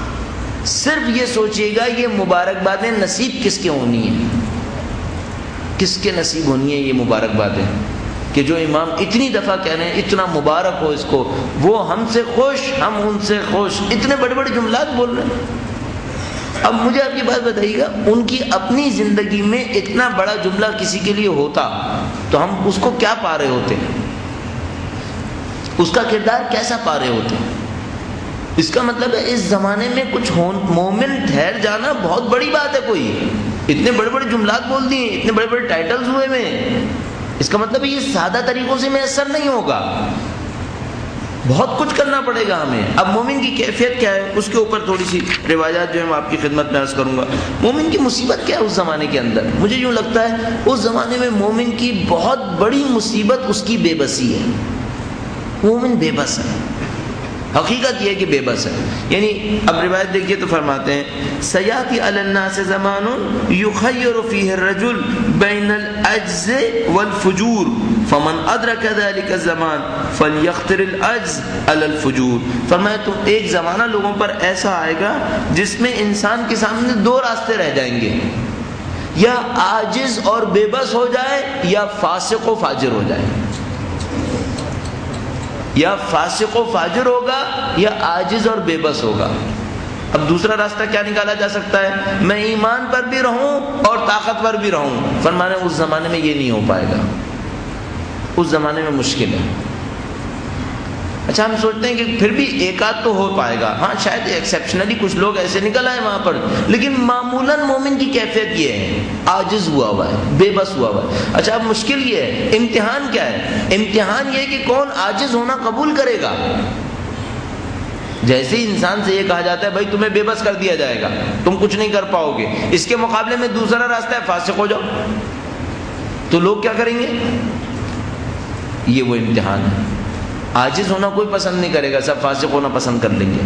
صرف یہ سوچئے گا یہ مبارکبادیں نصیب کس کے ہونی ہیں. کس کے نصیب ہونی ہے یہ مبارک باتیں کہ جو امام اتنی دفعہ کہہ رہے ہیں اتنا مبارک ہو اس کو، وہ ہم سے خوش ہم ان سے خوش، اتنے بڑے بڑے جملات بول رہے ہیں۔ اب مجھے آپ کی بات بتائیے گا، ان کی اپنی زندگی میں اتنا بڑا جملہ کسی کے لیے ہوتا تو ہم اس کو کیا پا رہے ہوتے، اس کا کردار کیسا پا رہے ہوتے؟ اس کا مطلب ہے اس زمانے میں کچھ مومن ٹھہر جانا بہت بڑی بات ہے۔ کوئی اتنے بڑے بڑے جملات بول دیے، اتنے بڑے بڑے ٹائٹلز ہوئے میں، اس کا مطلب یہ سادہ طریقوں سے میسر نہیں ہوگا، بہت کچھ کرنا پڑے گا ہمیں۔ اب مومن کی کیفیت کیا ہے اس کے اوپر تھوڑی سی روایات جو ہے میں آپ کی خدمت میں عرض کروں گا۔ مومن کی مصیبت کیا ہے اس زمانے کے اندر؟ مجھے یوں لگتا ہے اس زمانے میں مومن کی بہت بڑی مصیبت اس کی بے بسی ہے۔ مومن بے بس ہے، حقیقت یہ ہے کہ بے بس ہے۔ یعنی اب روایت دیکھیے تو فرماتے ہیں سیاتی علی الناس زمان یخیر فیہ الرجل بین العجز والفجور فمن ادرک ذلک الزمان فلیختر العجز علی الفجور۔ فرمایا تو ایک زمانہ لوگوں پر ایسا آئے گا جس میں انسان کے سامنے دو راستے رہ جائیں گے، یا عاجز اور بے بس ہو جائے یا فاسق و فاجر ہو جائے، یا فاسق و فاجر ہوگا یا عاجز اور بے بس ہوگا۔ اب دوسرا راستہ کیا نکالا جا سکتا ہے؟ میں ایمان پر بھی رہوں اور طاقتور بھی رہوں۔ فرمانے اس زمانے میں یہ نہیں ہو پائے گا، اس زمانے میں مشکل ہے۔ اچھا ہم سوچتے ہیں کہ پھر بھی ایک آدھ تو ہو پائے گا، ہاں شاید ایکسیپشنلی کچھ لوگ ایسے نکل آئے وہاں پر، لیکن معمولاً مومن کی کیفیت یہ ہے عاجز ہوا ہوا ہے، بے بس ہوا ہوا ہے۔ اچھا اب مشکل یہ ہے، امتحان کیا ہے؟ امتحان یہ ہے کہ کون عاجز ہونا قبول کرے گا۔ جیسے ہی انسان سے یہ کہا جاتا ہے بھائی تمہیں بے بس کر دیا جائے گا، تم کچھ نہیں کر پاؤ گے، اس کے مقابلے میں دوسرا راستہ ہے فاسق ہو جاؤ، تو لوگ کیا کریں گے؟ یہ وہ امتحان ہے۔ عاجز ہونا کوئی پسند نہیں کرے گا، سب فاسق ہونا پسند کر لیں گے۔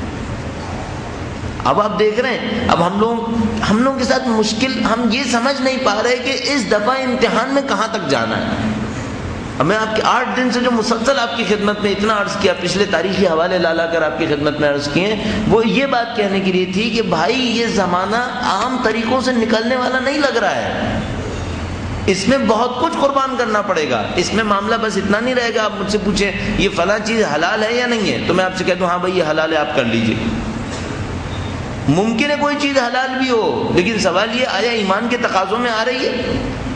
اب آپ دیکھ رہے ہیں اب ہم لوگ ہم لوگوں کے ساتھ مشکل، ہم یہ سمجھ نہیں پا رہے کہ اس دفعہ امتحان میں کہاں تک جانا ہے۔ اب میں آپ کے آٹھ دن سے جو مسلسل آپ کی خدمت میں اتنا عرض کیا، پچھلے تاریخی حوالے لا لا کر آپ کی خدمت میں عرض کیے، وہ یہ بات کہنے کے لیے تھی کہ بھائی یہ زمانہ عام طریقوں سے نکلنے والا نہیں لگ رہا ہے، اس میں بہت کچھ قربان کرنا پڑے گا۔ اس میں معاملہ بس اتنا نہیں رہے گا آپ مجھ سے پوچھیں یہ فلاں چیز حلال ہے یا نہیں ہے، تو میں آپ سے کہتا ہوں ہاں بھائی یہ حلال ہے آپ کر لیجئے۔ ممکن ہے کوئی چیز حلال بھی ہو، لیکن سوال یہ آیا ایمان کے تقاضوں میں آ رہی ہے؟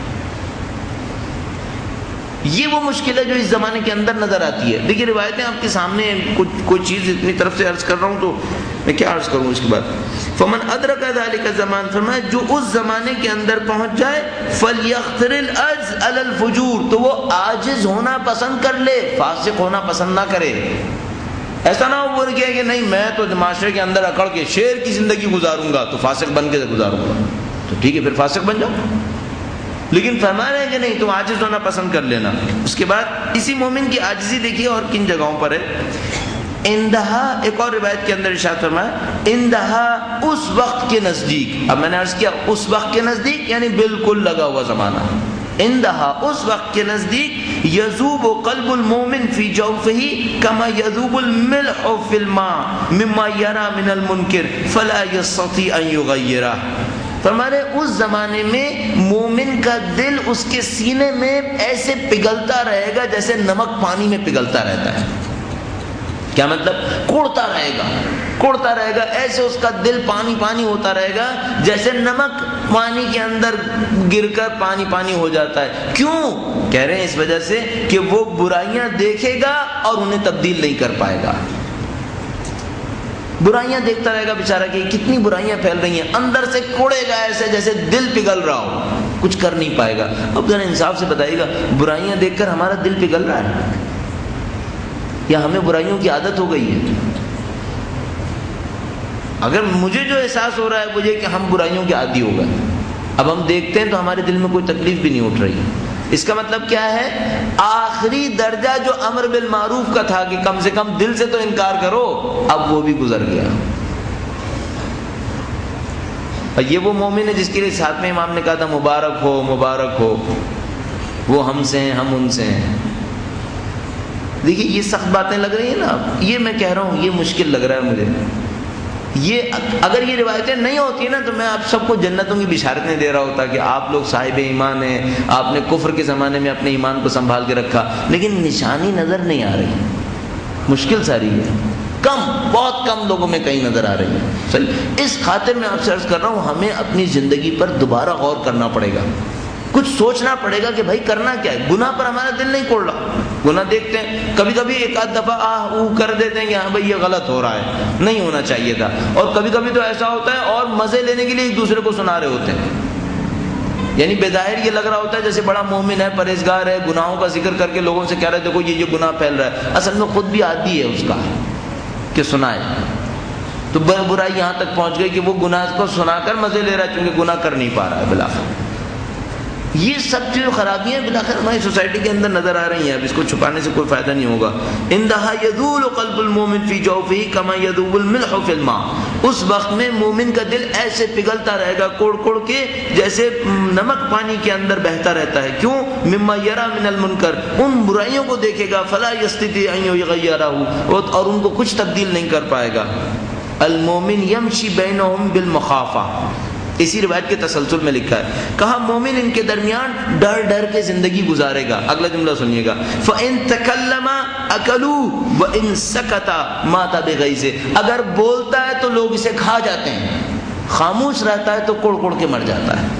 یہ وہ مشکل ہے جو اس زمانے کے اندر نظر آتی ہے۔ دیکھیے روایتیں آپ کے سامنے، کچھ کوئی چیز اتنی طرف سے عرض کر رہا ہوں تو میں کیا عرض کروں اس کے بعد۔ فمن ادرک ذلک الزمان، فرمایا جو اس زمانے کے اندر پہنچ جائے فلیختر العجز علی الفجور، تو وہ عاجز ہونا پسند کر لے، فاسق ہونا پسند نہ کرے۔ ایسا نہ ہو وہ کہے کہ نہیں میں تو معاشرے کے اندر اکڑ کے شیر کی زندگی گزاروں گا تو فاسق بن کے گزاروں گا، تو ٹھیک ہے پھر فاسق بن جاؤ، لیکن فرما رہے ہیں کہ نہیں تم عاجز ہونا پسند کر لینا۔ اس کے بعد اسی مومن کی عاجزی دیکھیے اور کن جگہوں پر ہے۔ اندہا، ایک اور روایت کے اندر ارشاد فرمایا اندہا اس وقت کے نزدیک، اب میں نے عرض کیا اس وقت کے نزدیک یعنی بالکل لگا ہوا زمانہ، اندہا اس وقت کے نزدیک یذوب قلب المومن فی جوفہ کما یذوب الملح فی الماء مما یرى من المنکر فلا یستطیع ان یغیرہ۔ فرمانے اس زمانے میں مومن کا دل اس کے سینے میں ایسے پگھلتا رہے گا جیسے نمک پانی میں پگھلتا رہتا ہے۔ کیا مطلب؟ کوڑتا رہے گا کوڑتا رہے گا ایسے اس کا دل پانی پانی ہوتا رہے گا جیسے نمک پانی کے اندر گر کر پانی پانی ہو جاتا ہے۔ کیوں؟ کہہ رہے ہیں اس وجہ سے کہ وہ برائیاں دیکھے گا اور انہیں تبدیل نہیں کر پائے گا۔ برائیاں دیکھتا رہے گا بیچارہ کہ کتنی برائیاں پھیل رہی ہیں، اندر سے کوڑے گا ایسے جیسے دل پگھل رہا ہو، کچھ کر نہیں پائے گا۔ اب ذرا انصاف سے بتائیے گا برائیاں دیکھ کر ہمارا دل پگھل رہا ہے یا ہمیں برائیوں کی عادت ہو گئی ہے؟ اگر مجھے جو احساس ہو رہا ہے مجھے کہ ہم برائیوں کے عادی ہو گئے، اب ہم دیکھتے ہیں تو ہمارے دل میں کوئی تکلیف بھی نہیں اٹھ رہی۔ اس کا مطلب کیا ہے؟ آخری درجہ جو امر بالمعروف کا تھا کہ کم سے کم دل سے تو انکار کرو، اب وہ بھی گزر گیا۔ اور یہ وہ مومن ہے جس کے لیے ساتھ میں امام نے کہا تھا مبارک ہو مبارک ہو، وہ ہم سے ہیں ہم ان سے ہیں۔ دیکھیے یہ سخت باتیں لگ رہی ہیں نا، یہ میں کہہ رہا ہوں یہ مشکل لگ رہا ہے مجھے، یہ اگر یہ روایتیں نہیں ہوتی نا تو میں آپ سب کو جنتوں کی بشارتیں دے رہا ہوتا کہ آپ لوگ صاحب ایمان ہیں، آپ نے کفر کے زمانے میں اپنے ایمان کو سنبھال کے رکھا، لیکن نشانی نظر نہیں آ رہی، مشکل ساری ہے، کم بہت کم لوگوں میں کہیں نظر آ رہی ہے. چلیے اس خاطر میں آپ سے عرض کر رہا ہوں ہمیں اپنی زندگی پر دوبارہ غور کرنا پڑے گا، کچھ سوچنا پڑے گا کہ بھائی کرنا کیا ہے. گناہ پر ہمارا دل نہیں کوڑ رہا، گناہ دیکھتے ہیں کبھی کبھی ایک آدھ دفعہ آہ او کر دیتے ہیں کہ ہاں بھائی یہ غلط ہو رہا ہے، نہیں ہونا چاہیے تھا، اور کبھی کبھی تو ایسا ہوتا ہے اور مزے لینے کے لیے ایک دوسرے کو سنا رہے ہوتے ہیں، یعنی بظاہر یہ لگ رہا ہوتا ہے جیسے بڑا مومن ہے، پرہیزگار ہے، گناہوں کا ذکر کر کے لوگوں سے کہہ رہے دیکھو یہ یہ گناہ پھیل رہا ہے، اصل میں خود بھی عادی ہے اس کا کہ سنائے. تو برائی یہاں تک پہنچ گئی کہ وہ گناہ کو سنا کر مزے لے رہا ہے چونکہ گناہ کر نہیں پا رہا ہے. بلاخر یہ سب جو خرابیاں بلاخر ہماری سوسائٹی کے اندر نظر آ رہی ہیں، اب اس کو چھپانے سے کوئی فائدہ نہیں ہوگا. اندہا یذول قلب المومن فی جوفہ کما یذوب الملح فی الماء، اس وقت میں مومن کا دل ایسے پگھلتا رہے گا کوڑ کوڑ کے جیسے نمک پانی کے اندر بہتا رہتا ہے. کیوں؟ مما یرا من المنکر، ان برائیوں کو دیکھے گا، فلا یستطیع ان یغیرہ، اور ان کو کچھ تبدیل نہیں کر پائے گا. المومن یمشی بینہم بالمخافہ، اسی روایت کے تسلسل میں لکھا ہے، کہا مومن ان کے درمیان ڈر ڈر کے زندگی گزارے گا. اگلا جملہ سنیے گا، فَإِن تَكَلَّمَ أَكَلُوا وَإِن سَكَتَ مَاتَ بِغَيْظِهِ، اگر بولتا ہے تو لوگ اسے کھا جاتے ہیں، خاموش رہتا ہے تو کوڑ کوڑ کے مر جاتا ہے.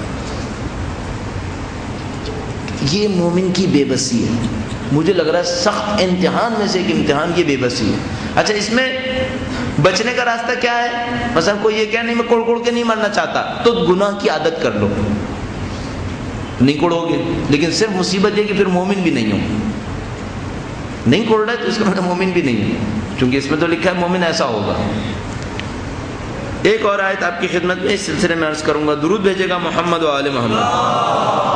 یہ مومن کی بے بسی ہے. مجھے لگ رہا ہے سخت امتحان میں سے ایک امتحان یہ بے بسی ہے. اچھا اس میں بچنے کا راستہ کیا ہے؟ مثلا کوئی یہ کہہ نہیں میں کوڑ کوڑ کے نہیں مرنا چاہتا، تو گناہ کی عادت کر لو، نہیں کوڑو گے. لیکن صرف مصیبت یہ کہ پھر مومن بھی نہیں ہو، نہیں کوڑ رہا ہے تو اس کا مطلب مومن بھی نہیں ہے، چونکہ اس میں تو لکھا ہے مومن ایسا ہوگا. ایک اور آیت آپ کی خدمت میں اس سلسلے میں عرض کروں گا. درود بھیجے گا محمد و آل محمد.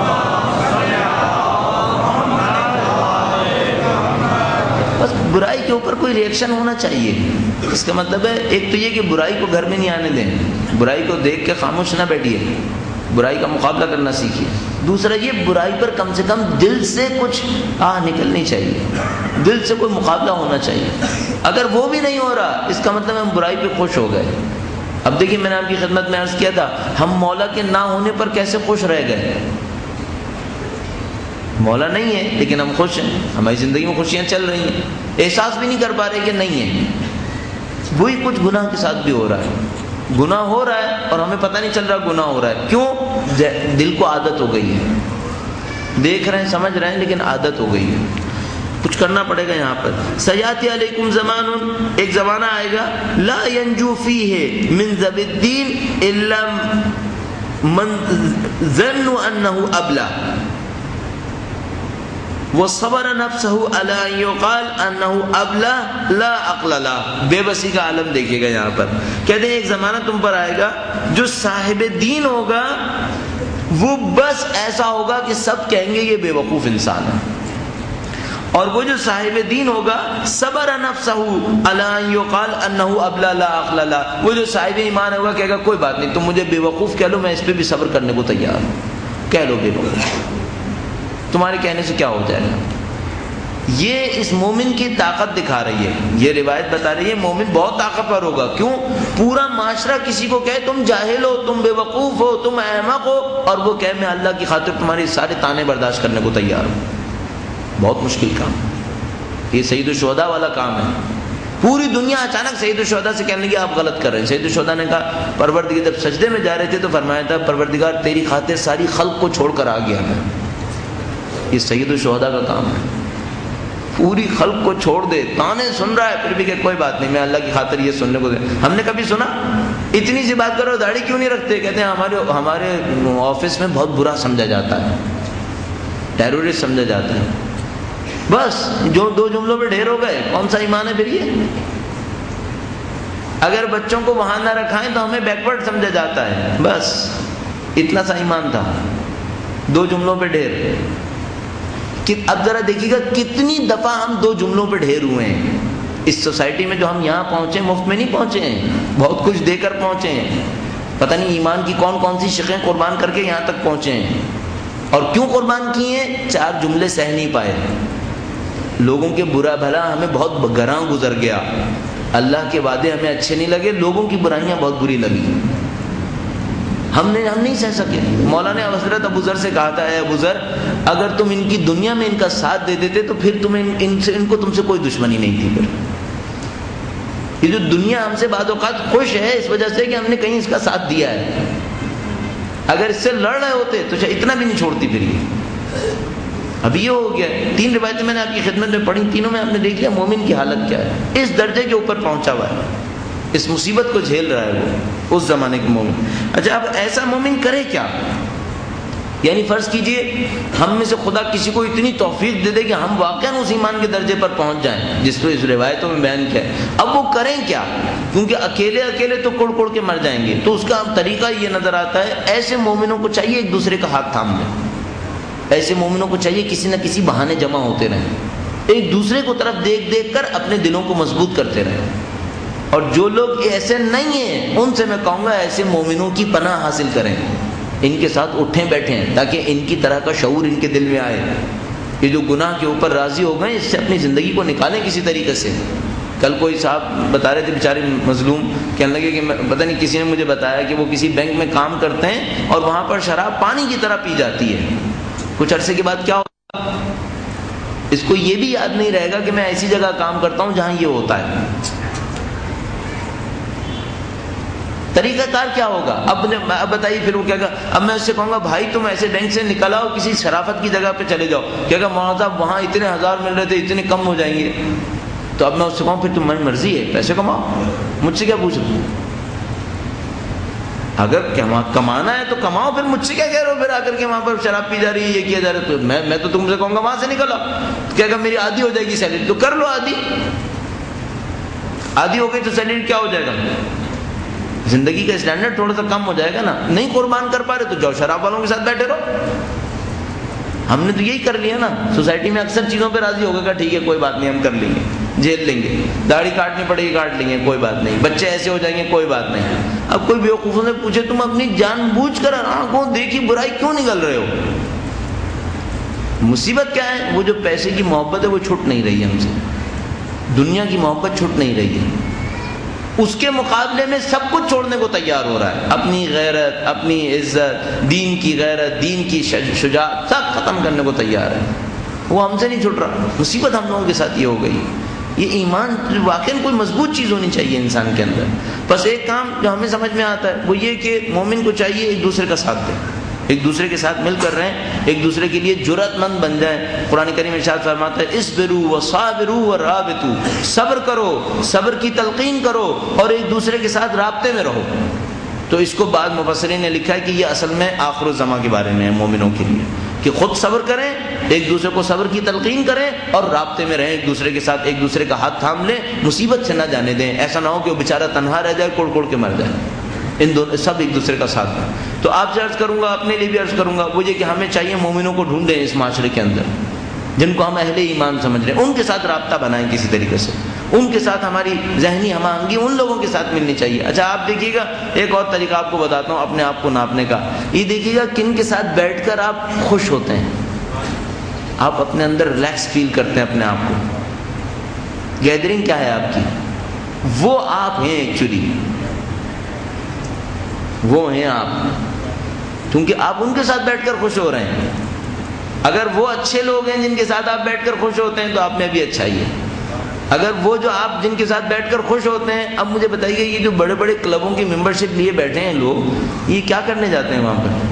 بس برائی کے اوپر کوئی ریئیکشن ہونا چاہیے. اس کا مطلب ہے ایک تو یہ کہ برائی کو گھر میں نہیں آنے دیں، برائی کو دیکھ کے خاموش نہ بیٹھیے، برائی کا مقابلہ کرنا سیکھیے. دوسرا یہ برائی پر کم سے کم دل سے کچھ آہ نکلنی چاہیے، دل سے کوئی مقابلہ ہونا چاہیے. اگر وہ بھی نہیں ہو رہا اس کا مطلب ہم برائی پہ خوش ہو گئے. اب دیکھیے میں نے آپ کی خدمت میں عرض کیا تھا ہم مولا کے نہ ہونے پر کیسے خوش رہ گئے. مولا نہیں ہے لیکن ہم خوش ہیں، ہماری زندگی میں خوشیاں چل رہی ہیں، احساس بھی نہیں کر پا رہے کہ نہیں ہے. وہی کچھ گناہ کے ساتھ بھی ہو رہا ہے، گناہ ہو رہا ہے اور ہمیں پتہ نہیں چل رہا گناہ ہو رہا ہے. کیوں؟ دل کو عادت ہو گئی ہے، دیکھ رہے ہیں سمجھ رہے ہیں لیکن عادت ہو گئی ہے. کچھ کرنا پڑے گا یہاں پر. سیاتی علیکم زمان، ایک زمانہ آئے گا لا ینجو فیہ من ذب الدین الا من ظن انہ ابلہ وصبر نفسه على ان يقال انه ابلہ لا عقل له. بے بسی کا عالم دیکھیے گا یہاں پر. کہتے ہیں ایک زمانہ تم پر آئے گا جو صاحب دین ہوگا وہ بس ایسا ہوگا کہ سب کہیں گے یہ بے وقوف انسان ہے، اور وہ جو صاحب دین ہوگا صبر نفسه على ان يقال انه ابلہ لا عقل له، وہ جو صاحب ایمان ہوگا کہے گا کوئی بات نہیں تم مجھے بے وقوف کہہ لو میں اس پہ بھی صبر کرنے کو تیار ہوں، کہہ لو بے وقوف، تمہارے کہنے سے کیا ہو جائے گا. یہ اس مومن کی طاقت دکھا رہی ہے. یہ روایت بتا رہی ہے مومن بہت طاقتور ہوگا. کیوں؟ پورا معاشرہ کسی کو کہے تم جاہل ہو، تم بے وقوف ہو، تم احمق ہو، اور وہ کہے میں اللہ کی خاطر تمہاری سارے طعنے برداشت کرنے کو تیار ہوں. بہت مشکل کام. یہ سید الشہداء والا کام ہے. پوری دنیا اچانک سید الشہداء سے کہنے لگی آپ غلط کر رہے ہیں. سید الشہداء نے کہا پروردگار، جب سجدے میں جا رہے تھے تو فرمایا تھا پروردگار تیری خاطر ساری خلق کو چھوڑ کر آ گیا میں. یہ سید الشہداء کا کام ہے. پوری خلق کو چھوڑ دے، تانے سن رہا ہے پھر بھی کہ کوئی بات نہیں میں اللہ کی خاطر یہ سننے کو دے. ہم نے کبھی سنا اتنی سی بات کرو داڑھی کیوں نہیں رکھتے؟ کہتے ہیں ہمارے ہمارے آفس میں بہت برا سمجھا جاتا ہے، ٹیرورسٹ سمجھا جاتا ہے. بس جو دو جملوں پہ ڈھیر ہو گئے. کون سا ایمان ہے پھر یہ؟ اگر بچوں کو وہاں نہ رکھائیں تو ہمیں بیکورڈ سمجھا جاتا ہے. بس اتنا سا ایمان تھا، دو جملوں پہ ڈھیر. اب ذرا دیکھیے گا کتنی دفعہ ہم دو جملوں پہ ڈھیر ہوئے ہیں. اس سوسائٹی میں جو ہم یہاں پہنچے مفت میں نہیں پہنچے ہیں، بہت کچھ دے کر پہنچے ہیں. پتہ نہیں ایمان کی کون کون سی شقیں قربان کر کے یہاں تک پہنچے ہیں. اور کیوں قربان کیے ہیں؟ چار جملے سہ نہیں پائے. لوگوں کے برا بھلا ہمیں بہت گراں گزر گیا. اللہ کے وعدے ہمیں اچھے نہیں لگے، لوگوں کی برائیاں بہت بری لگی، ہم نے ہم نہیں سہ سکے۔ مولانا حضرت ابو ذر سے کہا تھا، اے ابو ذر اگر تم ان کی دنیا میں ان کا ساتھ دے دیتے تو پھر تمہیں ان سے ان کو تم سے کوئی دشمنی نہیں تھی۔ پھر یہ جو دنیا ہم سے بعض اوقات خوش ہے اس وجہ سے کہ ہم نے کہیں اس کا ساتھ دیا ہے، اگر اس سے لڑ رہے ہوتے تو شاید اتنا بھی نہیں چھوڑتی۔ پھر یہ اب یہ ہو گیا۔ تین روایتیں میں نے آپ کی خدمت میں پڑھی، تینوں میں آپ نے دیکھ لیا مومن کی حالت کیا ہے، اس درجے کے اوپر پہنچا ہوا ہے، اس مصیبت کو جھیل رہا ہے وہ، اس زمانے کے مومن۔ اچھا اب ایسا مومن کرے کیا؟ یعنی فرض کیجئے ہم میں سے خدا کسی کو اتنی توفیق دے دے کہ ہم واقعاً اس ایمان کے درجے پر پہنچ جائیں جس کو اس روایتوں میں بیان کیا ہے، اب وہ کریں کیا؟ کیونکہ اکیلے اکیلے تو کڑ کڑ کے مر جائیں گے، تو اس کا طریقہ یہ نظر آتا ہے ایسے مومنوں کو چاہیے ایک دوسرے کا ہاتھ تھام لیں، ایسے مومنوں کو چاہیے کسی نہ کسی بہانے جمع ہوتے رہیں، ایک دوسرے کو طرف دیکھ دیکھ کر اپنے دلوں کو مضبوط کرتے رہیں۔ اور جو لوگ ایسے نہیں ہیں ان سے میں کہوں گا ایسے مومنوں کی پناہ حاصل کریں، ان کے ساتھ اٹھیں بیٹھیں تاکہ ان کی طرح کا شعور ان کے دل میں آئے، یہ جو گناہ کے اوپر راضی ہو گئے اس سے اپنی زندگی کو نکالیں کسی طریقے سے۔ کل کوئی صاحب بتا رہے تھے بیچارے مظلوم، کہنے لگے کہ پتہ نہیں کسی نے مجھے بتایا کہ وہ کسی بینک میں کام کرتے ہیں اور وہاں پر شراب پانی کی طرح پی جاتی ہے، کچھ عرصے کے بعد کیا ہوگا اس کو یہ بھی یاد نہیں رہے گا کہ میں ایسی جگہ کام کرتا ہوں جہاں یہ ہوتا ہے۔ طریقہ کار کیا ہوگا؟ اب اب بتائیے پھر وہ کیا کہا، اب میں اس سے کہوں گا بھائی تم ایسے بینک سے نکل آؤ کسی شرافت کی جگہ پہ چلے جاؤ، کیا کہ مولانا صاحب وہاں اتنے ہزار مل رہے تھے اتنے کم ہو جائیں گے، تو اب میں اس سے کہوں پھر تمہاری مرضی ہے پیسے کماؤ، مجھ سے کیا پوچھ رہے ہو؟ اگر کمانا ہے تو کماؤ، پھر مجھ سے کیا کہہ رہے ہو؟ پھر آ کر کے وہاں پر شراب پی جا رہی ہے یہ کیا جا رہا ہے، تو میں میں تو تم سے کہوں گا وہاں سے نکل آؤ، کیا کہ میری آدھی ہو جائے گی سیلری، تو کر لو آدھی، آدھی ہو گئی تو سیلری کیا ہو جائے گا، زندگی کا اسٹینڈرڈ تھوڑا سا کم ہو جائے گا نا۔ نہیں قربان کر پا رہے تو جاؤ شراب والوں کے ساتھ بیٹھے رہو۔ ہم نے تو یہی کر لیا نا، سوسائٹی میں اکثر چیزوں پہ راضی ہوگا کہ ٹھیک ہے کوئی بات نہیں ہم کر لیں گے، جھیل لیں گے، داڑھی کاٹنی پڑے گی کاٹ لیں گے کوئی بات نہیں، بچے ایسے ہو جائیں گے کوئی بات نہیں۔ اب کوئی بیوقوفوں سے پوچھے تم اپنی جان بوجھ کر آنکھوں دیکھی برائی کیوں نکل رہے ہو؟ مصیبت کیا ہے؟ وہ جو پیسے کی محبت ہے وہ چھوٹ نہیں رہی ہے ہم سے، دنیا کی محبت چھوٹ نہیں رہی ہے، اس کے مقابلے میں سب کچھ چھوڑنے کو تیار ہو رہا ہے، اپنی غیرت، اپنی عزت، دین کی غیرت، دین کی شجاعت سب ختم کرنے کو تیار ہے، وہ ہم سے نہیں چھوٹ رہا۔ مصیبت ہم لوگوں کے ساتھ یہ ہو گئی۔ یہ ایمان واقعی کوئی مضبوط چیز ہونی چاہیے انسان کے اندر۔ بس ایک کام جو ہمیں سمجھ میں آتا ہے وہ یہ کہ مومن کو چاہیے ایک دوسرے کا ساتھ دیں، ایک دوسرے کے ساتھ مل کر رہیں، ایک دوسرے کے لیے جرأت مند بن جائیں۔ قرآن کریم ارشاد فرماتا ہے اصبروا وصابروا ورابطوا، صبر کرو، صبر کی تلقین کرو اور ایک دوسرے کے ساتھ رابطے میں رہو۔ تو اس کو بعض مفسرین نے لکھا ہے کہ یہ اصل میں آخر الزمان کے بارے میں ہے مومنوں کے لیے، کہ خود صبر کریں، ایک دوسرے کو صبر کی تلقین کریں اور رابطے میں رہیں، ایک دوسرے کے ساتھ ایک دوسرے کا ہاتھ تھام لیں، مصیبت سے نہ جانے دیں، ایسا نہ ہو کہ وہ بیچارہ تنہا رہ جائے کوڑ کوڑ کے مر جائے، ان دونوں سب ایک دوسرے کا ساتھ دیں۔ تو آپ سے عرض کروں گا، اپنے لیے بھی عرض کروں گا، وہ یہ کہ ہمیں چاہیے مومنوں کو ڈھونڈیں اس معاشرے کے اندر جن کو ہم اہل ایمان سمجھ رہے ہیں، ان کے ساتھ رابطہ بنائیں کسی طریقے سے، ان کے ساتھ ہماری ذہنی ہم آہنگی ان لوگوں کے ساتھ ملنی چاہیے۔ اچھا آپ دیکھیے گا ایک اور طریقہ آپ کو بتاتا ہوں اپنے آپ کو ناپنے کا، یہ دیکھیے گا کن کے ساتھ بیٹھ کر آپ خوش ہوتے ہیں، آپ اپنے اندر ریلیکس فیل کرتے ہیں اپنے آپ کو۔ گیدرنگ کیا ہے آپ کی؟ وہ آپ ہیں ایکچولی، وہ ہیں آپ، کیونکہ آپ ان کے ساتھ بیٹھ کر خوش ہو رہے ہیں۔ اگر وہ اچھے لوگ ہیں جن کے ساتھ آپ بیٹھ کر خوش ہوتے ہیں تو آپ میں بھی اچھائی ہے۔ اگر وہ جو آپ جن کے ساتھ بیٹھ کر خوش ہوتے ہیں، اب مجھے بتائیے یہ جو بڑے بڑے کلبوں کی ممبرشپ لیے بیٹھے ہیں لوگ، یہ کیا کرنے جاتے ہیں وہاں پر؟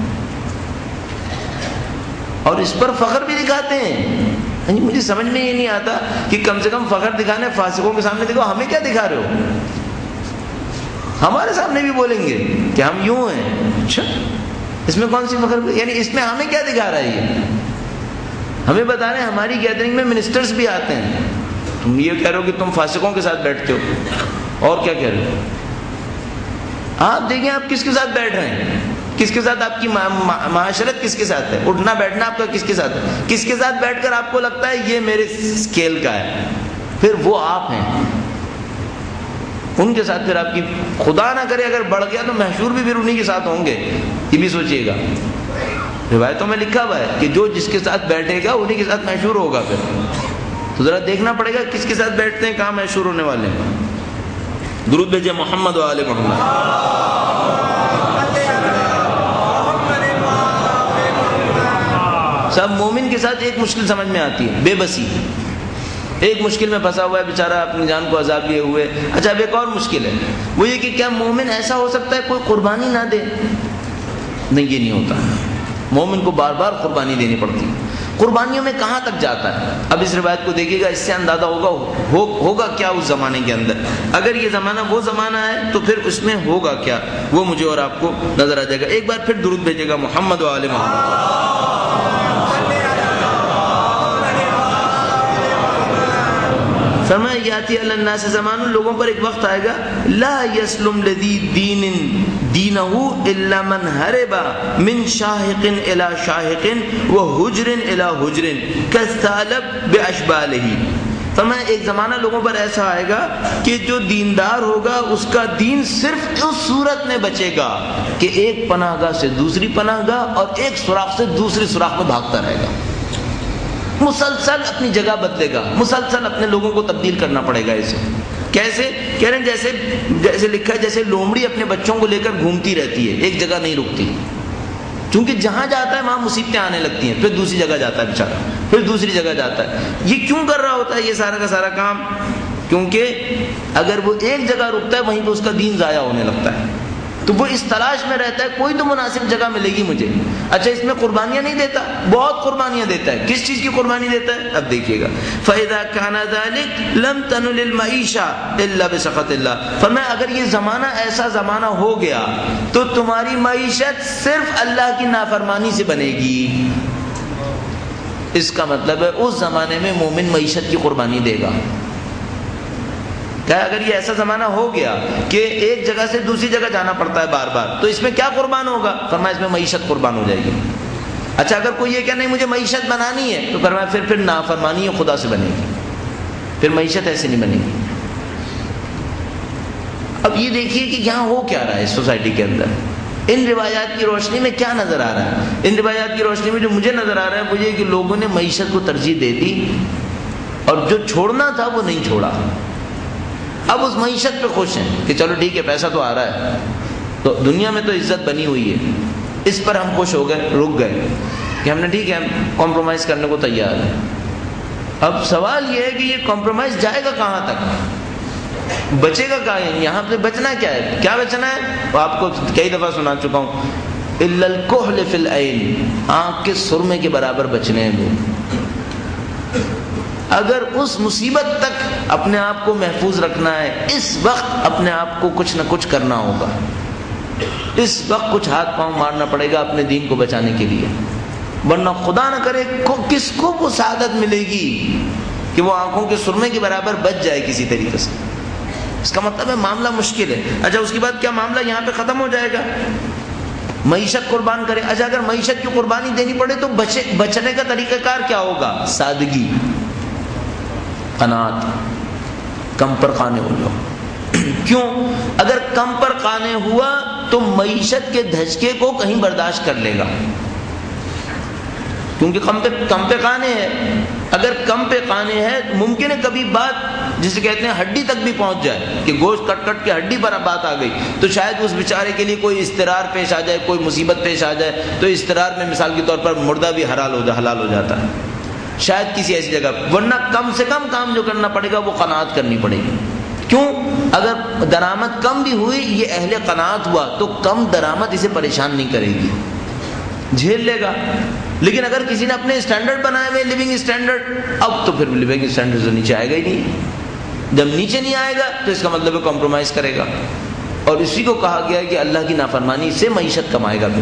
اور اس پر فخر بھی دکھاتے ہیں۔ مجھے سمجھ میں یہ نہیں آتا کہ کم سے کم فخر دکھانے فاسقوں کے سامنے دکھاؤ، ہمیں کیا دکھا رہے ہو؟ ہمارے سامنے بھی بولیں گے کہ ہم یوں ہیں، اچھا اس میں کون سی فخر؟ یعنی اس میں ہمیں کیا دکھا رہا ہے یہ؟ ہمیں بتا رہے ہیں ہماری گیدرنگ میں منسٹرز بھی آتے ہیں، تم یہ کہہ رہے ہو کہ تم فاسقوں کے ساتھ بیٹھتے ہو، اور کیا کہہ رہے ہو؟ آپ دیکھیں آپ کس کے ساتھ بیٹھ رہے ہیں، کس کے ساتھ آپ کی معاشرت کس کے ساتھ ہے، اٹھنا بیٹھنا آپ کا کس کے ساتھ ہے، کس کے ساتھ بیٹھ کر آپ کو لگتا ہے یہ میرے اسکیل کا ہے، پھر وہ آپ ہیں ان کے ساتھ۔ پھر آپ کی خدا نہ کرے اگر بڑھ گیا تو محشور بھی پھر انہی کے ساتھ ہوں گے، یہ بھی سوچئے گا۔ روایتوں میں لکھا ہوا ہے کہ جو جس کے ساتھ بیٹھے گا انہی کے ساتھ محشور ہوگا۔ پھر تو ذرا دیکھنا پڑے گا کس کے ساتھ بیٹھتے ہیں، کہاں محشور ہونے والے ہیں۔ درود بھیجے محمد و آل محمد. سب مومن کے ساتھ ایک مشکل سمجھ میں آتی ہے، بے بسی. ایک مشکل میں پھنسا ہوا ہے بیچارہ، اپنی جان کو عذاب لیے ہوئے. اچھا اب ایک اور مشکل ہے، وہ یہ کہ کیا مومن ایسا ہو سکتا ہے کوئی قربانی نہ دے؟ نہیں، یہ نہیں ہوتا. مومن کو بار بار قربانی دینی پڑتی ہے. قربانیوں میں کہاں تک جاتا ہے؟ اب اس روایت کو دیکھیے گا، اس سے اندازہ ہوگا ہو, ہوگا کیا اس زمانے کے اندر. اگر یہ زمانہ وہ زمانہ ہے تو پھر اس میں ہوگا کیا، وہ مجھے اور آپ کو نظر آ جائے گا. ایک بار پھر درود بھیجے گا محمد و آل محمد. فرمایا یاتی علی الناس زمان، لوگوں پر ایک وقت آئے گا لا یسلم لذی دین دینہ الا من ہرب من شاہق الی شاہق وحجر الی حجر کالثعلب باشبالہ. فرمایا ایک زمانہ لوگوں پر ایسا آئے گا کہ جو دیندار ہوگا اس کا دین صرف اس صورت میں بچے گا کہ ایک پناہ گاہ سے دوسری پناہ گاہ اور ایک سوراخ سے دوسری سوراخ میں بھاگتا رہے گا. مسلسل اپنی جگہ بدلے گا، مسلسل اپنے لوگوں کو تبدیل کرنا پڑے گا. اسے کیسے کہہ رہے ہیں؟ جیسے جیسے لکھا ہے جیسے لومڑی اپنے بچوں کو لے کر گھومتی رہتی ہے، ایک جگہ نہیں رکتی. چونکہ جہاں جاتا ہے وہاں مصیبتیں آنے لگتی ہیں، پھر دوسری جگہ جاتا ہے بیچارہ، پھر دوسری جگہ جاتا ہے. یہ کیوں کر رہا ہوتا ہے یہ سارا کا سارا کام؟ کیونکہ اگر وہ ایک جگہ رکتا ہے وہیں پہ اس کا دین ضائع ہونے لگتا ہے. تو وہ اس تلاش میں رہتا ہے کوئی تو مناسب جگہ ملے گی مجھے. اچھا اس میں قربانیاں نہیں دیتا؟ بہت قربانیاں دیتا ہے. کس چیز کی قربانی دیتا ہے؟ اب دیکھیے گا فَإِذَا كَانَ ذَلِكَ لَمْ تَنُلِ الْمَعِيشَةَ إِلَّا بِسَخَطِ اللَّهِ. فرمایا اگر یہ زمانہ ایسا زمانہ ہو گیا تو تمہاری معیشت صرف اللہ کی نافرمانی سے بنے گی. اس کا مطلب ہے اس زمانے میں مومن معیشت کی قربانی دے گا. کہ اگر یہ ایسا زمانہ ہو گیا کہ ایک جگہ سے دوسری جگہ جانا پڑتا ہے بار بار، تو اس میں کیا قربان ہوگا؟ فرمایا اس میں معیشت قربان ہو جائے گی. اچھا اگر کوئی یہ کہ نہیں مجھے معیشت بنانی ہے، تو فرمایا پھر پھر نافرمانی خدا سے بنے گی، پھر معیشت ایسے نہیں بنے گی. اب یہ دیکھیے کہ یہاں ہو کیا رہا ہے اس سوسائٹی کے اندر. ان روایات کی روشنی میں کیا نظر آ رہا ہے؟ ان روایات کی روشنی میں جو مجھے نظر آ رہا ہے وہ یہ کہ لوگوں نے معیشت کو ترجیح دے دی اور جو چھوڑنا تھا وہ نہیں چھوڑا. اب اس معیشت پہ خوش ہیں کہ چلو ٹھیک ہے پیسہ تو آ رہا ہے، تو دنیا میں تو عزت بنی ہوئی ہے، اس پر ہم خوش ہو گئے، رک گئے کہ ہم نے ٹھیک ہے ہم کمپرومائز کرنے کو تیار ہیں. اب سوال یہ ہے کہ یہ کمپرومائز جائے گا کہاں تک؟ بچے گا کہاں؟ یہاں پہ بچنا کیا ہے؟ کیا بچنا ہے؟ وہ آپ کو کئی دفعہ سنا چکا ہوں، الا الکحل فی العین، آنکھ کے سرمے کے برابر بچنے ہیں لوگ. اگر اس مصیبت تک اپنے آپ کو محفوظ رکھنا ہے، اس وقت اپنے آپ کو کچھ نہ کچھ کرنا ہوگا. اس وقت کچھ ہاتھ پاؤں مارنا پڑے گا اپنے دین کو بچانے کے لیے، ورنہ خدا نہ کرے کس کو وہ سعادت ملے گی کہ وہ آنکھوں کے سرمے کے برابر بچ جائے کسی طریقے سے. اس کا مطلب ہے معاملہ مشکل ہے. اچھا اس کے بعد کیا معاملہ یہاں پہ ختم ہو جائے گا؟ معیشت قربان کرے. اچھا اگر معیشت کی قربانی دینی پڑے تو بچے بچنے کا طریقہ کار کیا ہوگا؟ سادگی، قناعت، کم پر قانے ہو جاؤ. کیوں؟ اگر کم پر قانے ہوا تو معیشت کے دھچکے کو کہیں برداشت کر لے گا، کیونکہ کم پہ کم پہ قانے ہے. اگر کم پہ قانے ہے ممکن ہے کبھی بات جسے کہتے ہیں ہڈی تک بھی پہنچ جائے کہ گوشت کٹ کٹ کے ہڈی پر بات آ گئی، تو شاید اس بیچارے کے لیے کوئی اضطرار پیش آ جائے، کوئی مصیبت پیش آ جائے، تو اضطرار میں مثال کے طور پر مردہ بھی حلال ہو جائے حلال ہو جاتا ہے شاید کسی ایسی جگہ. ورنہ کم سے کم کام جو کرنا پڑے گا وہ قناعت کرنی پڑے گی. کیوں؟ اگر درآمد کم بھی ہوئی، یہ اہل قناعت ہوا تو کم درآمد اسے پریشان نہیں کرے گی، جھیل لے گا. لیکن اگر کسی نے اپنے اسٹینڈرڈ بنائے ہوئے لیونگ اسٹینڈرڈ، اب تو پھر لیونگ اسٹینڈرڈ سے نیچے آئے گا ہی نہیں. جب نیچے نہیں آئے گا تو اس کا مطلب ہے کمپرومائز کرے گا، اور اسی کو کہا گیا ہے کہ اللہ کی نافرمانی سے معیشت کمائے گا.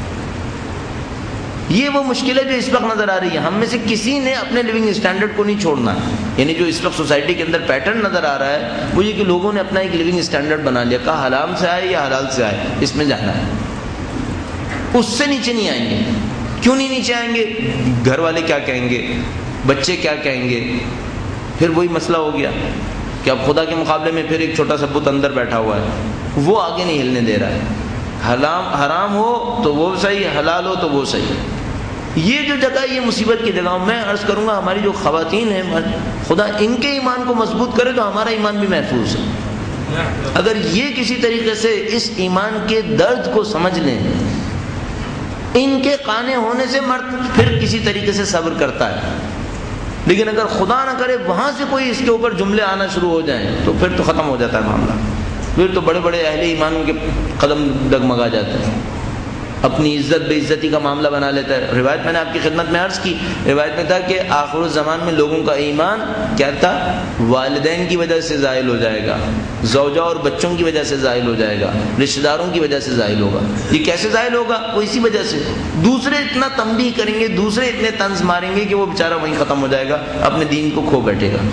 یہ وہ مشکل ہے جو اس وقت نظر آ رہی ہے. ہم میں سے کسی نے اپنے لیونگ اسٹینڈرڈ کو نہیں چھوڑنا. یعنی جو اس وقت سوسائٹی کے اندر پیٹرن نظر آ رہا ہے وہ یہ کہ لوگوں نے اپنا ایک لیونگ اسٹینڈرڈ بنا لیا، کہا حرام سے آئے یا حلال سے آئے اس میں جانا ہے، اس سے نیچے نہیں آئیں گے. کیوں نہیں نیچے آئیں گے؟ گھر والے کیا کہیں گے، بچے کیا کہیں گے. پھر وہی مسئلہ ہو گیا کہ اب خدا کے مقابلے میں پھر ایک چھوٹا سا بت اندر بیٹھا ہوا ہے، وہ آگے نہیں ہلنے دے رہا ہے. حرام حرام ہو تو وہ صحیح، حلال ہو تو وہ صحیح. یہ جو جگہ، یہ مصیبت کی جگہ، میں عرض کروں گا ہماری جو خواتین ہیں، خدا ان کے ایمان کو مضبوط کرے تو ہمارا ایمان بھی محفوظ ہے. اگر یہ کسی طریقے سے اس ایمان کے درد کو سمجھ لیں، ان کے قانے ہونے سے مرد پھر کسی طریقے سے صبر کرتا ہے، لیکن اگر خدا نہ کرے وہاں سے کوئی اس کے اوپر جملے آنا شروع ہو جائیں تو پھر تو ختم ہو جاتا ہے معاملہ، پھر تو بڑے بڑے اہل ایمان کے قدم ڈگمگا جاتے ہیں، اپنی عزت بے عزتی کا معاملہ بنا لیتا ہے۔ روایت میں نے آپ کی خدمت میں عرض کی، روایت میں تھا کہ آخر الزمان میں لوگوں کا ایمان کیا تھا؟ والدین کی وجہ سے زائل ہو جائے گا، زوجہ اور بچوں کی وجہ سے زائل ہو جائے گا، رشتہ داروں کی وجہ سے زائل ہوگا۔ یہ کیسے زائل ہوگا؟ وہ اسی وجہ سے دوسرے اتنا تنبیہ کریں گے، دوسرے اتنے طنز ماریں گے کہ وہ بیچارہ وہیں ختم ہو جائے گا، اپنے دین کو کھو بیٹھے گا۔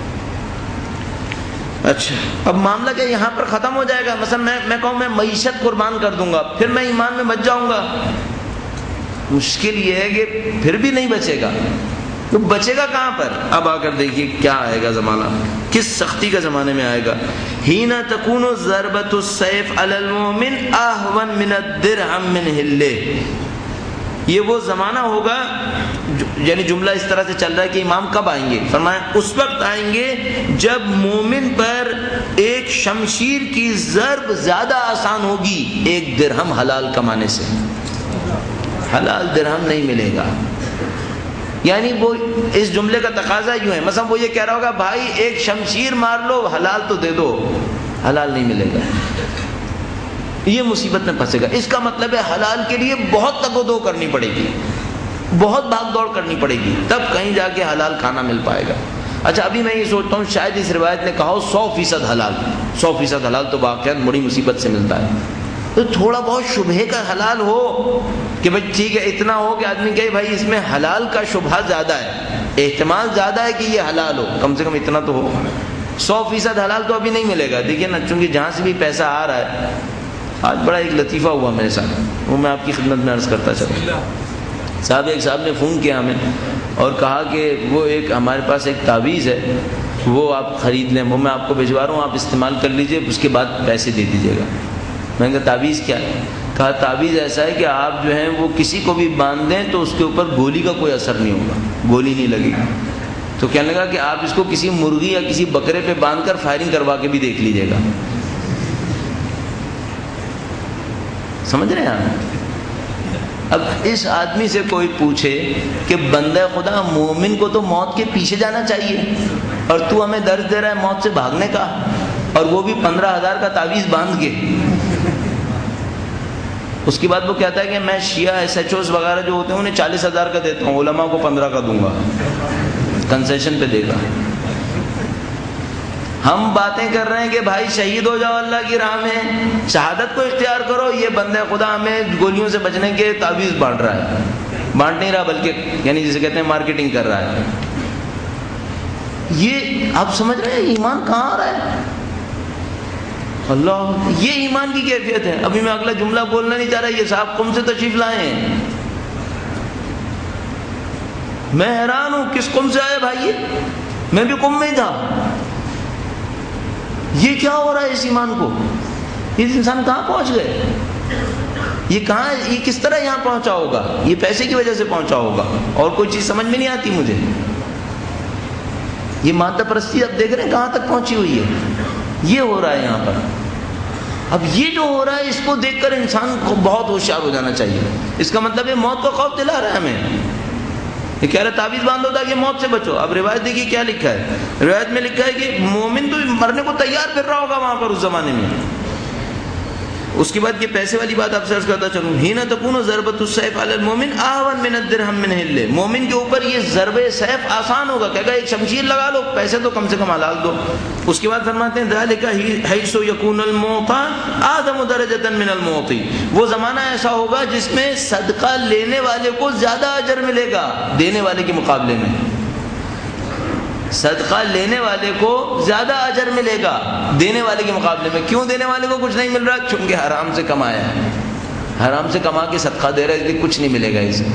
اچھا، اب معاملہ کیا یہاں پر ختم ہو جائے گا؟ مثلا میں میں کہوں میں معیشت قربان کر دوں گا، پھر میں ایمان میں بچ جاؤں گا، مشکل یہ ہے کہ پھر بھی نہیں بچے گا، تو بچے گا کہاں پر؟ اب آ کر دیکھیے کیا آئے گا زمانہ، کس سختی کا زمانے میں آئے گا۔ ہینا تکون ضربۃ السیف علی المؤمن اہون من الدرہم من ہلے، یہ وہ زمانہ ہوگا، یعنی جملہ اس طرح سے چل رہا ہے کہ امام کب آئیں گے؟ فرمایا اس وقت آئیں گے جب مومن پر ایک شمشیر کی ضرب زیادہ آسان ہوگی ایک درہم حلال کمانے سے۔ حلال درہم نہیں ملے گا، یعنی وہ اس جملے کا تقاضا یوں ہے، مثلا وہ یہ کہہ رہا ہوگا بھائی ایک شمشیر مار لو حلال تو دے دو، حلال نہیں ملے گا، یہ مصیبت میں پھنسے گا۔ اس کا مطلب ہے حلال کے لیے بہت تگ و دو کرنی پڑے گی، بہت بھاگ دوڑ کرنی پڑے گی، تب کہیں جا کے حلال کھانا مل پائے گا۔ اچھا، ابھی میں یہ سوچتا ہوں شاید اس روایت نے کہا ہو سو فیصد حلال، سو فیصد حلال تو واقعات بڑی مصیبت سے ملتا ہے، تو تھوڑا بہت شبہے کا حلال ہو کہ بھائی ٹھیک ہے اتنا ہو کہ آدمی کہے بھائی اس میں حلال کا شبہ زیادہ ہے، احتمال زیادہ ہے کہ یہ حلال ہو، کم سے کم اتنا تو ہو۔ سو فیصد حلال تو ابھی نہیں ملے گا، دیکھیے نا، چونکہ جہاں سے بھی پیسہ آ رہا ہے، آج بڑا ایک لطیفہ ہوا میرے ساتھ، وہ میں آپ کی خدمت میں عرض کرتا چلوں۔ صاحب ایک صاحب نے فون کیا ہمیں اور کہا کہ وہ ایک ہمارے پاس ایک تعویذ ہے، وہ آپ خرید لیں، وہ میں آپ کو بھجوا رہا ہوں، آپ استعمال کر لیجئے، اس کے بعد پیسے دے دیجیے گا۔ میں نے کہا تعویذ کیا ہے؟ کہا تعویذ ایسا ہے کہ آپ جو ہیں وہ کسی کو بھی باندھ دیں تو اس کے اوپر گولی کا کوئی اثر نہیں ہوگا، گولی نہیں لگے گی۔ تو کہنے لگا کہ آپ اس کو کسی مرغی یا کسی بکرے پہ باندھ کر فائرنگ کروا کے بھی دیکھ لیجیے گا۔ سمجھ رہے ہیں آپ؟ اب اس آدمی سے کوئی پوچھے کہ بندہ خدا مومن کو تو موت کے پیچھے جانا چاہیے اور تو ہمیں درس دے رہا ہے موت سے بھاگنے کا، اور وہ بھی پندرہ ہزار کا تعویذ باندھ کے۔ اس کے بعد وہ کہتا ہے کہ میں شیعہ ایس ایچ اوز وغیرہ جو ہوتے ہیں انہیں چالیس ہزار کا دیتا ہوں، علماء کو پندرہ کا دوں گا، کنسیشن پہ دے گا۔ ہم باتیں کر رہے ہیں کہ بھائی شہید ہو جاؤ اللہ کی راہ میں، شہادت کو اختیار کرو، یہ بندہ خدا ہمیں گولیوں سے بچنے کے تعویذ بانٹ رہا ہے، بانٹ نہیں رہا بلکہ یعنی جسے کہتے ہیں مارکیٹنگ کر رہا ہے۔ یہ آپ سمجھ رہے ہیں ایمان کہاں آ رہا ہے؟ اللہ، یہ ایمان کی کیفیت ہے۔ ابھی میں اگلا جملہ بولنا نہیں چاہ رہا، یہ صاحب قم سے تشریف لائے ہیں، میں حیران ہوں کس قم سے آئے بھائی، میں بھی قم میں ہی تھا۔ یہ کیا ہو رہا ہے اس ایمان کو؟ یہ انسان کہاں پہنچ گئے؟ یہ کہاں، یہ کس طرح یہاں پہنچا ہوگا؟ یہ پیسے کی وجہ سے پہنچا ہوگا، اور کوئی چیز سمجھ میں نہیں آتی مجھے۔ یہ مادہ پرستی اب دیکھ رہے ہیں کہاں تک پہنچی ہوئی ہے، یہ ہو رہا ہے یہاں پر۔ اب یہ جو ہو رہا ہے اس کو دیکھ کر انسان کو بہت ہوشیار ہو جانا چاہیے۔ اس کا مطلب ہے موت کا خوف دلا رہا ہے ہمیں، یہ کہہ رہا تعویذ باندھو تاکہ موت سے بچو۔ اب روایت دیکھیے کیا لکھا ہے، روایت میں لکھا ہے کہ مومن تو مرنے کو تیار پھر رہا ہوگا وہاں پر اس زمانے میں۔ اس کے بعد یہ پیسے والی بات آپ سے عرض کرتا چلوں، ہینا تکون ضربۃ السیف علی المؤمن اہون من الدرہم من ہلے، مومن کے اوپر یہ ضرب سیف آسان ہوگا، کہے گا ایک شمشیر لگا لو، پیسے تو کم سے کم حلال دو۔ اس کے بعد فرماتے ہیں ذالک حیث یکون المعطی اعظم درجۃ من المعطی، وہ زمانہ ایسا ہوگا جس میں صدقہ لینے والے کو زیادہ اجر ملے گا دینے والے کے مقابلے میں، صدقہ لینے والے کو زیادہ اجر ملے گا دینے والے کے مقابلے میں۔ کیوں دینے والے کو کچھ نہیں مل رہا؟ چونکہ حرام سے کمایا ہے، حرام سے کما کے صدقہ دے رہا ہے، اس لیے کچھ نہیں ملے گا اسے۔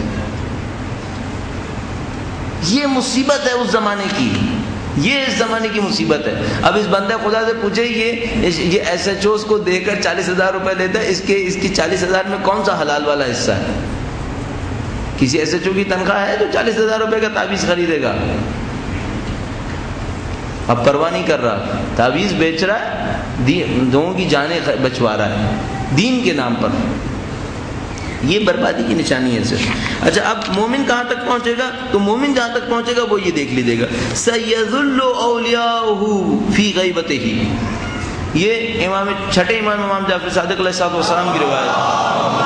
یہ مصیبت ہے اس زمانے کی، یہ اس زمانے کی مصیبت ہے۔ اب اس بندے خدا سے پوچھے یہ یہ ایس ایچ اوز کو دے کر چالیس ہزار روپے لیتا ہے، اس کے اس کی چالیس ہزار میں کون سا حلال والا حصہ ہے؟ کسی ایس ایچ او کی تنخواہ ہے جو چالیس ہزار روپے کا تعویذ خریدے گا؟ اب پرواہ نہیں کر رہا، تعویذ بیچ رہا ہے، لوگوں کی جانیں بچوا رہا ہے دین کے نام پر. یہ بربادی کی نشانی ہے صرف. اچھا اب مومن کہاں تک پہنچے گا؟ تو مومن جہاں تک پہنچے گا وہ یہ دیکھ لیجیے گا، سَيَذُلُّ أَوْلِيَاؤُهُ فِي غَيْبَتِهِ. یہ امام چھٹے امام امام جعفر صادق علیہ السلام کی روایت.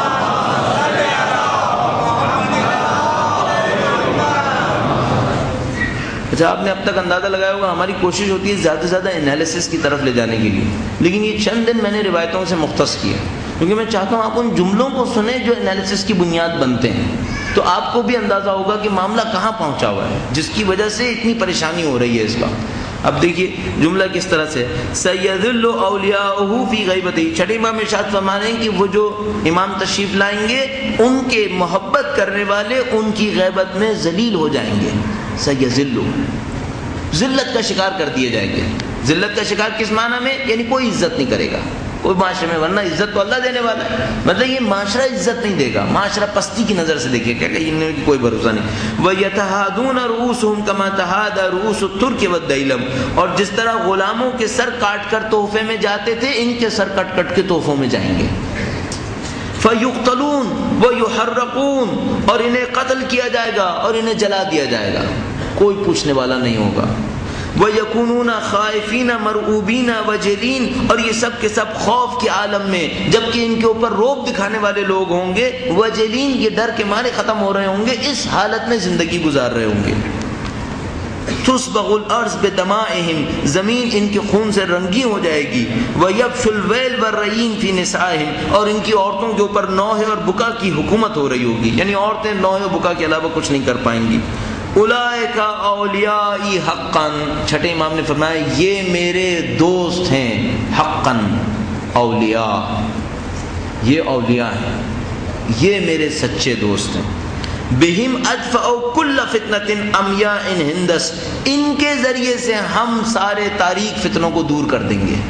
اچھا آپ نے اب تک اندازہ لگایا ہوگا ہماری کوشش ہوتی ہے زیادہ سے زیادہ انالیسس کی طرف لے جانے کے لیے، لیکن یہ چند دن میں نے روایتوں سے مختص کیا کیونکہ میں چاہتا ہوں آپ ان جملوں کو سنیں جو انالیسس کی بنیاد بنتے ہیں، تو آپ کو بھی اندازہ ہوگا کہ معاملہ کہاں پہنچا ہوا ہے جس کی وجہ سے اتنی پریشانی ہو رہی ہے اس وقت. اب دیکھیے جملہ کس طرح سے، سَيَذِلُّ أَوْلِيَاؤُهُ فِي غَيْبَتِهِ. چھٹے امام ارشاد فرما رہے ہیں کہ وہ جو امام تشریف لائیں گے ان کے محبت کرنے والے ان کی غیبت میں ذلیل ہو جائیں گے. سَيَذِلُّ ذلت کا شکار کر دیے جائیں گے. ذلت کا شکار کس معنی میں؟ یعنی کوئی عزت نہیں کرے گا کوئی معاشرے میں، ورنہ عزت تو اللہ دینے والا ہے. مطلب یہ معاشرہ عزت نہیں دے گا، معاشرہ پستی کی نظر سے دیکھے گا کہ ان کی کوئی بھروسہ نہیں. وَيَتَحَادُونَ رُؤُوسُهُمْ كَمَا تَحَادَ رُؤُوسُ التُّرْكِ وَالدَّيْلَمِ. اور جس طرح غلاموں کے سر کاٹ کر تحفے میں جاتے تھے ان کے سر کٹ کٹ کے تحفوں میں جائیں گے. فَيُقْتَلُونَ وَيُحَرَّقُونَ. اور انہیں قتل کیا جائے گا اور انہیں جلا دیا جائے گا، کوئی پوچھنے والا نہیں ہوگا. وَيَكُونُونَ خَائِفِينَ مَرْعُوبِينَ وَجِلِينَ. اور یہ سب کے سب خوف کے عالم میں، جبکہ ان کے اوپر روب دکھانے والے لوگ ہوں گے. وَجِلِينَ یہ ڈر کے مارے ختم ہو رہے ہوں گے، اس حالت میں زندگی گزار رہے ہوں گے. تُصْبَغُ الْأَرْضُ بِدَمَائِهِمْ. زمین ان کے خون سے رنگی ہو جائے گی. وَيَبْشُ الْوَيْلُ وَالرَّيِّينُ فِي نِسَائِهِمْ. اور ان کی عورتوں کے اوپر نوحے اور بکا کی حکومت ہو رہی ہوگی، یعنی عورتیں نوحے اور بکا کے علاوہ کچھ نہیں کر پائیں گی. اولئک اولیائی حقا. چھٹے امام نے فرمایا یہ میرے دوست ہیں. حقا اولیاء، یہ اولیاء ہیں، یہ میرے سچے دوست ہیں. بہم ادفع کل فتنۃ عمیاء ہندس. ان کے ذریعے سے ہم سارے تاریک فتنوں کو دور کر دیں گے.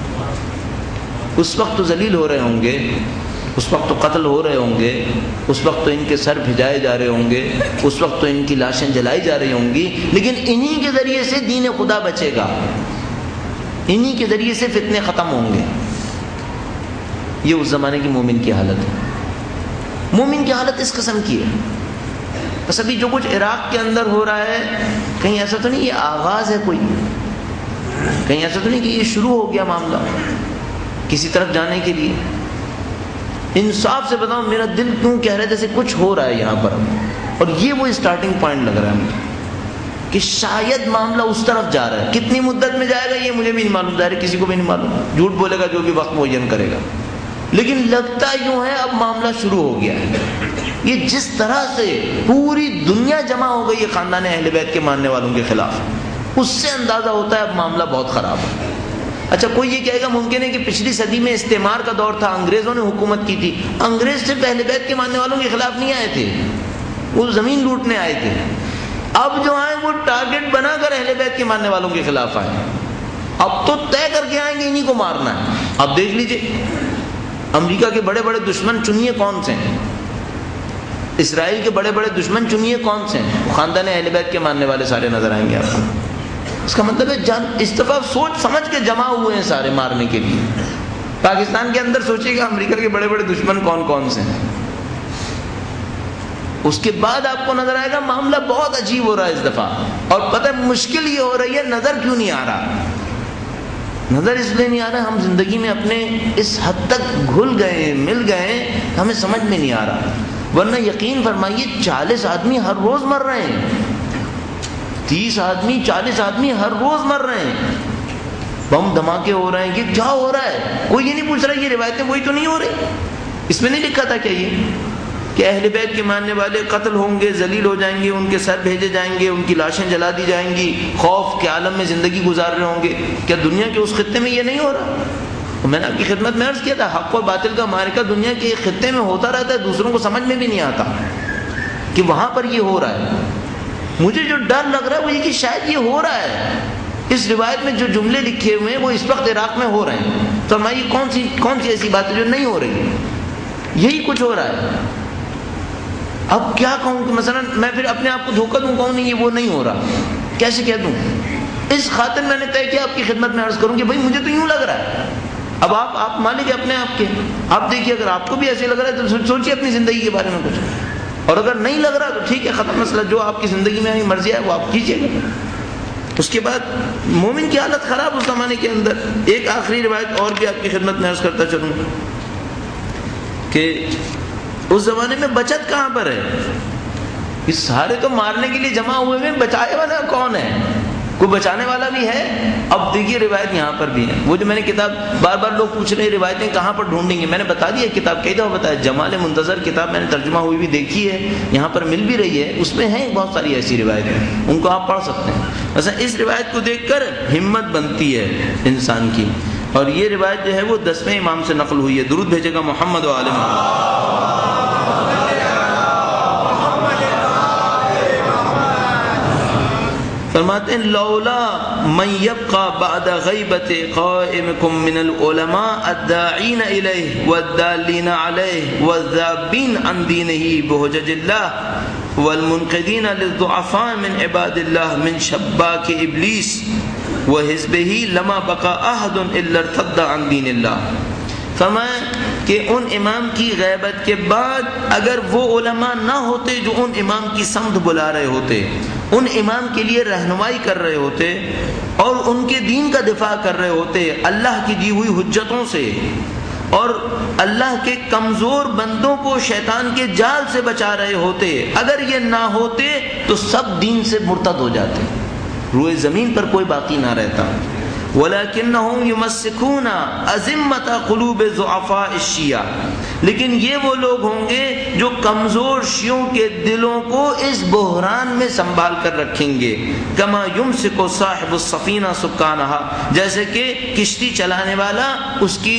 اس وقت تو ذلیل ہو رہے ہوں گے، اس وقت تو قتل ہو رہے ہوں گے، اس وقت تو ان کے سر بھجائے جا رہے ہوں گے، اس وقت تو ان کی لاشیں جلائی جا رہی ہوں گی، لیکن انہی کے ذریعے سے دین خدا بچے گا، انہی کے ذریعے سے فتنے ختم ہوں گے. یہ اس زمانے کی مومن کی حالت ہے. مومن کی حالت اس قسم کی ہے. بس ابھی جو کچھ عراق کے اندر ہو رہا ہے، کہیں ایسا تو نہیں یہ آغاز ہے، کوئی کہیں ایسا تو نہیں کہ یہ شروع ہو گیا معاملہ کسی طرف جانے کے لیے. انصاف سے بتاؤں میرا دل کیوں کہہ رہا ہے جیسے کچھ ہو رہا ہے یہاں پر، اور یہ وہ اسٹارٹنگ پوائنٹ لگ رہا ہے مجھے کہ شاید معاملہ اس طرف جا رہا ہے. کتنی مدت میں جائے گا یہ مجھے بھی نہیں معلوم، ظاہر کسی کو بھی نہیں معلوم، جھوٹ بولے گا جو بھی وقت معین کرے گا، لیکن لگتا یوں ہے اب معاملہ شروع ہو گیا ہے. یہ جس طرح سے پوری دنیا جمع ہو گئی ہے خاندان اہل بیت کے ماننے والوں کے خلاف، اس سے اندازہ ہوتا ہے اب معاملہ بہت خراب ہے. اچھا کوئی یہ کہے گا ممکن ہے کہ پچھلی صدی میں استعمار کا دور تھا، انگریزوں نے حکومت کی تھی، انگریز صرف اہل بیت کے ماننے والوں کے خلاف نہیں آئے تھے، وہ زمین لوٹنے آئے تھے. اب جو آئے وہ ٹارگٹ بنا کر اہل بیت کے ماننے والوں کے خلاف آئے. اب تو طے کر کے آئیں گے انہی کو مارنا ہے. اب دیکھ لیجئے امریکہ کے بڑے بڑے دشمن چنیے کون سے ہیں، اسرائیل کے بڑے بڑے دشمن چنیے کون سے ہیں، خاندان اہل بیت کے ماننے والے سارے نظر آئیں گے آپ کو. اس کا مطلب ہے جان اس دفعہ سوچ سمجھ کے جمع ہوئے ہیں سارے مارنے کے لیے. پاکستان کے اندر سوچیے گا امریکہ کے بڑے بڑے دشمن کون کون سے ہیں. اس کے بعد آپ کو نظر آئے گا معاملہ بہت عجیب ہو رہا ہے اس دفعہ. اور پتہ ہے مشکل یہ ہو رہی ہے، نظر کیوں نہیں آ رہا؟ نظر اس لیے نہیں آ رہا ہم زندگی میں اپنے اس حد تک گھل گئے مل گئے ہمیں سمجھ میں نہیں آ رہا. ورنہ یقین فرمائیے چالیس آدمی ہر روز مر رہے ہیں، تیس آدمی چالیس آدمی ہر روز مر رہے ہیں، بم دھماکے ہو رہے ہیں. یہ کیا ہو رہا ہے؟ کوئی یہ نہیں پوچھ رہا یہ روایتیں وہی تو نہیں ہو رہی؟ اس میں نہیں لکھا تھا کیا یہ کہ اہل بیت کے ماننے والے قتل ہوں گے، ذلیل ہو جائیں گے، ان کے سر بھیجے جائیں گے، ان کی لاشیں جلا دی جائیں گی، خوف کے عالم میں زندگی گزار رہے ہوں گے؟ کیا دنیا کے اس خطے میں یہ نہیں ہو رہا؟ میں نے آپ کی خدمت میں عرض کیا تھا حق اور باطل کا معرکہ دنیا کے ایک خطے میں ہوتا رہتا ہے، دوسروں کو سمجھ میں بھی نہیں آتا کہ وہاں پر یہ ہو رہا ہے. مجھے جو ڈر لگ رہا ہے وہ یہ کہ شاید یہ ہو رہا ہے. اس روایت میں جو جملے لکھے ہوئے ہیں وہ اس وقت عراق میں ہو رہے ہیں. تو میں یہ کون سی کون سی ایسی بات ہے جو نہیں ہو رہی؟ یہی کچھ ہو رہا ہے. اب کیا کہوں کہ مثلا میں پھر اپنے آپ کو دھوکہ دوں، کہوں نہیں یہ وہ نہیں ہو رہا، کیسے کہہ دوں؟ اس خاطر میں نے طے کیا آپ کی خدمت میں عرض کروں کہ بھائی مجھے تو یوں لگ رہا ہے. اب آپ آپ مالک ہیں اپنے آپ کے, آپ دیکھیے اگر آپ کو بھی ایسے لگ رہا ہے تو سوچیے اپنی زندگی کے بارے میں کچھ, اور اگر نہیں لگ رہا تو ٹھیک ہے, ختم مسئلہ, جو آپ کی زندگی میں مرضی ہے وہ آپ کیجیے گا. اس کے بعد مومن کی حالت خراب اس زمانے کے اندر. ایک آخری روایت اور بھی آپ کی خدمت میں عرض کرتا چلوں کہ اس زمانے میں بچت کہاں پر ہے, یہ سارے تو مارنے کے لیے جمع ہوئے ہیں, بچائے والا کون ہے, کوئی بچانے والا بھی ہے؟ اب دیکھیے روایت یہاں پر بھی ہے. وہ جو میں نے کتاب, بار بار لوگ پوچھ رہے ہیں روایتیں کہاں پر ڈھونڈیں گے, میں نے بتا دیا کتاب کئی دفعہ بتایا, جمال منتظر کتاب میں نے ترجمہ ہوئی بھی دیکھی ہے, یہاں پر مل بھی رہی ہے, اس میں ہیں بہت ساری ایسی روایتیں, ان کو آپ پڑھ سکتے ہیں. مثلا اس روایت کو دیکھ کر ہمت بنتی ہے انسان کی, اور یہ روایت جو ہے وہ دسویں امام سے نقل ہوئی ہے. درود بھیجے گا محمد و آل محمد. فرماتے ہیں لولا من یبقى بعد غیبت قائمکم من العلماء الداعین الیہ والدالین علیہ والذابین عن دینہ بحجج اللہ والمنقذین للضعفاء من عباد اللہ من شباک ابلیس وحزبہ لما بقى احد الا ارتد عن دین اللہ. فرمایا کہ ان امام کی غیبت کے بعد اگر وہ علماء نہ ہوتے جو ان امام کی سمت بلا رہے ہوتے, ان امام کے لیے رہنمائی کر رہے ہوتے اور ان کے دین کا دفاع کر رہے ہوتے اللہ کی دی ہوئی حجتوں سے, اور اللہ کے کمزور بندوں کو شیطان کے جال سے بچا رہے ہوتے, اگر یہ نہ ہوتے تو سب دین سے مرتد ہو جاتے, روئے زمین پر کوئی باقی نہ رہتا. وَلَكِنَّهُمْ يُمَسِّكُونَ أَزِمَّةَ قُلُوبِ ضُعَفَاءِ الشِّيَعِ, لیکن یہ وہ لوگ ہوں گے جو کمزور شیعوں کے دلوں کو اس بحران میں سنبھال کر رکھیں گے. كَمَا يُمْسِكُ صَاحِبُ السَّفِينَةَ سُكَّانَهَا, جیسے کہ کشتی چلانے والا اس کی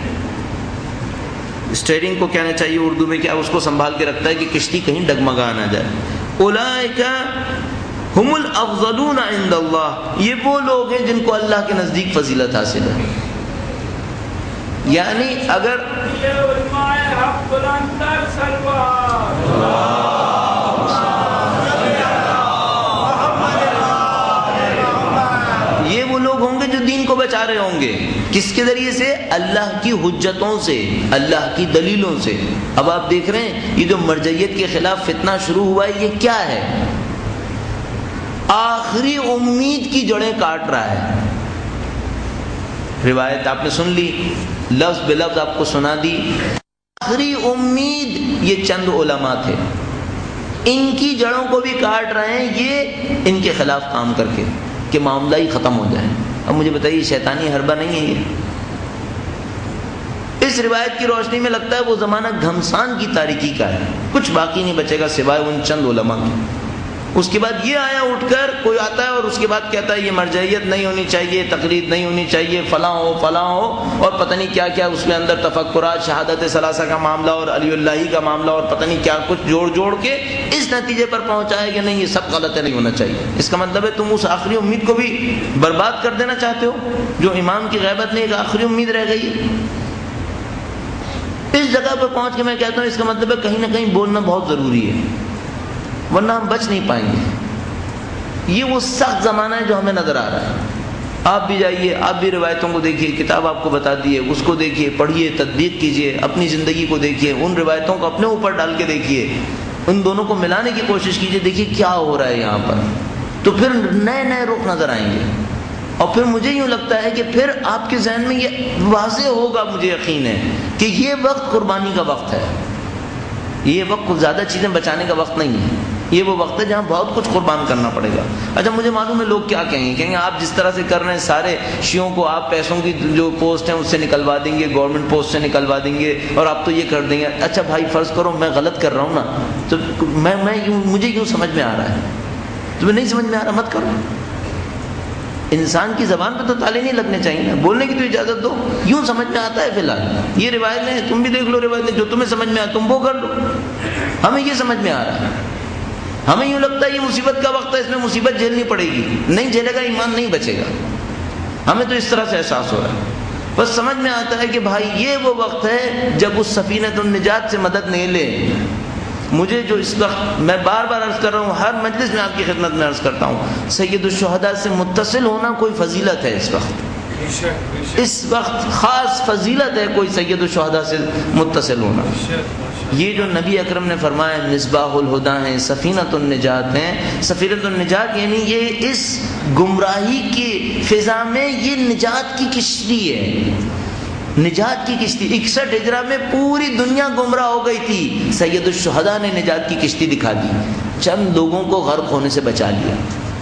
اسٹیئرنگ کو کہنا چاہیے اردو میں, کیا اس کو سنبھال کے رکھتا ہے کہ کشتی کہیں ڈگمگا نہ جائے. أُولَئِكَ ہم الافضلون عند اللہ, یہ وہ لوگ ہیں جن کو اللہ کے نزدیک فضیلت حاصل ہے. یعنی اگر یہ وہ لوگ ہوں گے جو دین کو بچا رہے ہوں گے, کس کے ذریعے سے؟ اللہ کی حجتوں سے, اللہ کی دلیلوں سے. اب آپ دیکھ رہے ہیں یہ جو مرجعیت کے خلاف فتنہ شروع ہوا ہے, یہ کیا ہے؟ آخری امید کی جڑیں کاٹ رہا ہے. روایت آپ نے سن لی, لفظ بے لفظ آپ کو سنا دی. آخری امید یہ چند علماء تھے, ان کی جڑوں کو بھی کاٹ رہے ہیں یہ ان کے خلاف کام کر کے کہ معاملہ ہی ختم ہو جائے. اب مجھے بتائیے شیطانی حربہ نہیں ہے یہ؟ اس روایت کی روشنی میں لگتا ہے وہ زمانہ گھمسان کی تاریکی کا ہے, کچھ باقی نہیں بچے گا سوائے ان چند علماء کی. اس کے بعد یہ آیا اٹھ کر کوئی آتا ہے اور اس کے بعد کہتا ہے یہ مرجعیت نہیں ہونی چاہیے, تقلید نہیں ہونی چاہیے, فلاں ہو فلاں ہو, اور پتہ نہیں کیا کیا اس میں اندر تفکرات, شہادت ثلاثہ کا معاملہ اور علی اللہ کا معاملہ اور پتہ نہیں کیا کچھ جوڑ جوڑ کے اس نتیجے پر پہنچا ہے کہ نہیں یہ سب غلط ہے, نہیں ہونا چاہیے. اس کا مطلب ہے تم اس آخری امید کو بھی برباد کر دینا چاہتے ہو جو امام کی غیبت میں ایک آخری امید رہ گئی. اس جگہ پہ پہنچ کے میں کہتا ہوں اس کا مطلب ہے کہیں نہ کہیں بولنا بہت ضروری ہے, ورنہ ہم بچ نہیں پائیں گے. یہ وہ سخت زمانہ ہے جو ہمیں نظر آ رہا ہے. آپ بھی جائیے, آپ بھی روایتوں کو دیکھیے, کتاب آپ کو بتا دی ہے, اس کو دیکھیے, پڑھیے, تدبیر کیجیے, اپنی زندگی کو دیکھیے, ان روایتوں کو اپنے اوپر ڈال کے دیکھیے, ان دونوں کو ملانے کی کوشش کیجیے, دیکھیے کیا ہو رہا ہے یہاں پر. تو پھر نئے نئے رخ نظر آئیں گے, اور پھر مجھے یوں لگتا ہے کہ پھر آپ کے ذہن میں یہ واضح ہوگا, مجھے یقین ہے کہ یہ وقت قربانی کا وقت ہے. یہ وقت زیادہ چیزیں بچانے کا وقت نہیں ہے, یہ وہ وقت ہے جہاں بہت کچھ قربان کرنا پڑے گا. اچھا مجھے معلوم ہے لوگ کیا کہیں گے, کہیں گے آپ جس طرح سے کر رہے ہیں سارے شیعوں کو آپ پیسوں کی جو پوسٹ ہیں اس سے نکلوا دیں گے, گورنمنٹ پوسٹ سے نکلوا دیں گے, اور آپ تو یہ کر دیں گے. اچھا بھائی فرض کرو میں غلط کر رہا ہوں نا, تو میں میں یوں مجھے یوں سمجھ میں آ رہا ہے, تمہیں نہیں سمجھ میں آ رہا مت کرو. انسان کی زبان پہ تو تالے نہیں لگنے چاہیے نا, بولنے کی تو اجازت دو. یوں سمجھ میں آتا ہے فی الحال, یہ روایتیں تم بھی دیکھ لو, روایتیں جو تمہیں سمجھ میں آتا تم وہ کر لو. ہمیں یہ سمجھ میں آ رہا ہے, ہمیں یوں لگتا ہے یہ مصیبت کا وقت ہے, اس میں مصیبت جھیلنی پڑے گی, نہیں جھیلے گا ایمان نہیں بچے گا. ہمیں تو اس طرح سے احساس ہو رہا ہے. بس سمجھ میں آتا ہے کہ بھائی یہ وہ وقت ہے جب اس سفینۃ النجات سے مدد نہیں لے, مجھے جو اس وقت میں بار بار عرض کر رہا ہوں، ہر مجلس میں آپ کی خدمت میں عرض کرتا ہوں، سید الشہداء سے متصل ہونا کوئی فضیلت ہے۔ اس وقت اس وقت خاص فضیلت ہے کوئی سید الشہداء سے متصل ہونا۔ یہ جو نبی اکرم نے فرمایا مصباح الہدیٰ ہیں، سفینۃ النجات ہیں، سفینۃ النجات یعنی یہ اس گمراہی کی فضا میں یہ نجات کی کشتی ہے، نجات کی کشتی۔ اکسٹھ ہجرہ میں پوری دنیا گمراہ ہو گئی تھی، سید الشہداء نے نجات کی کشتی دکھا دی، چند لوگوں کو غرق ہونے سے بچا لیا۔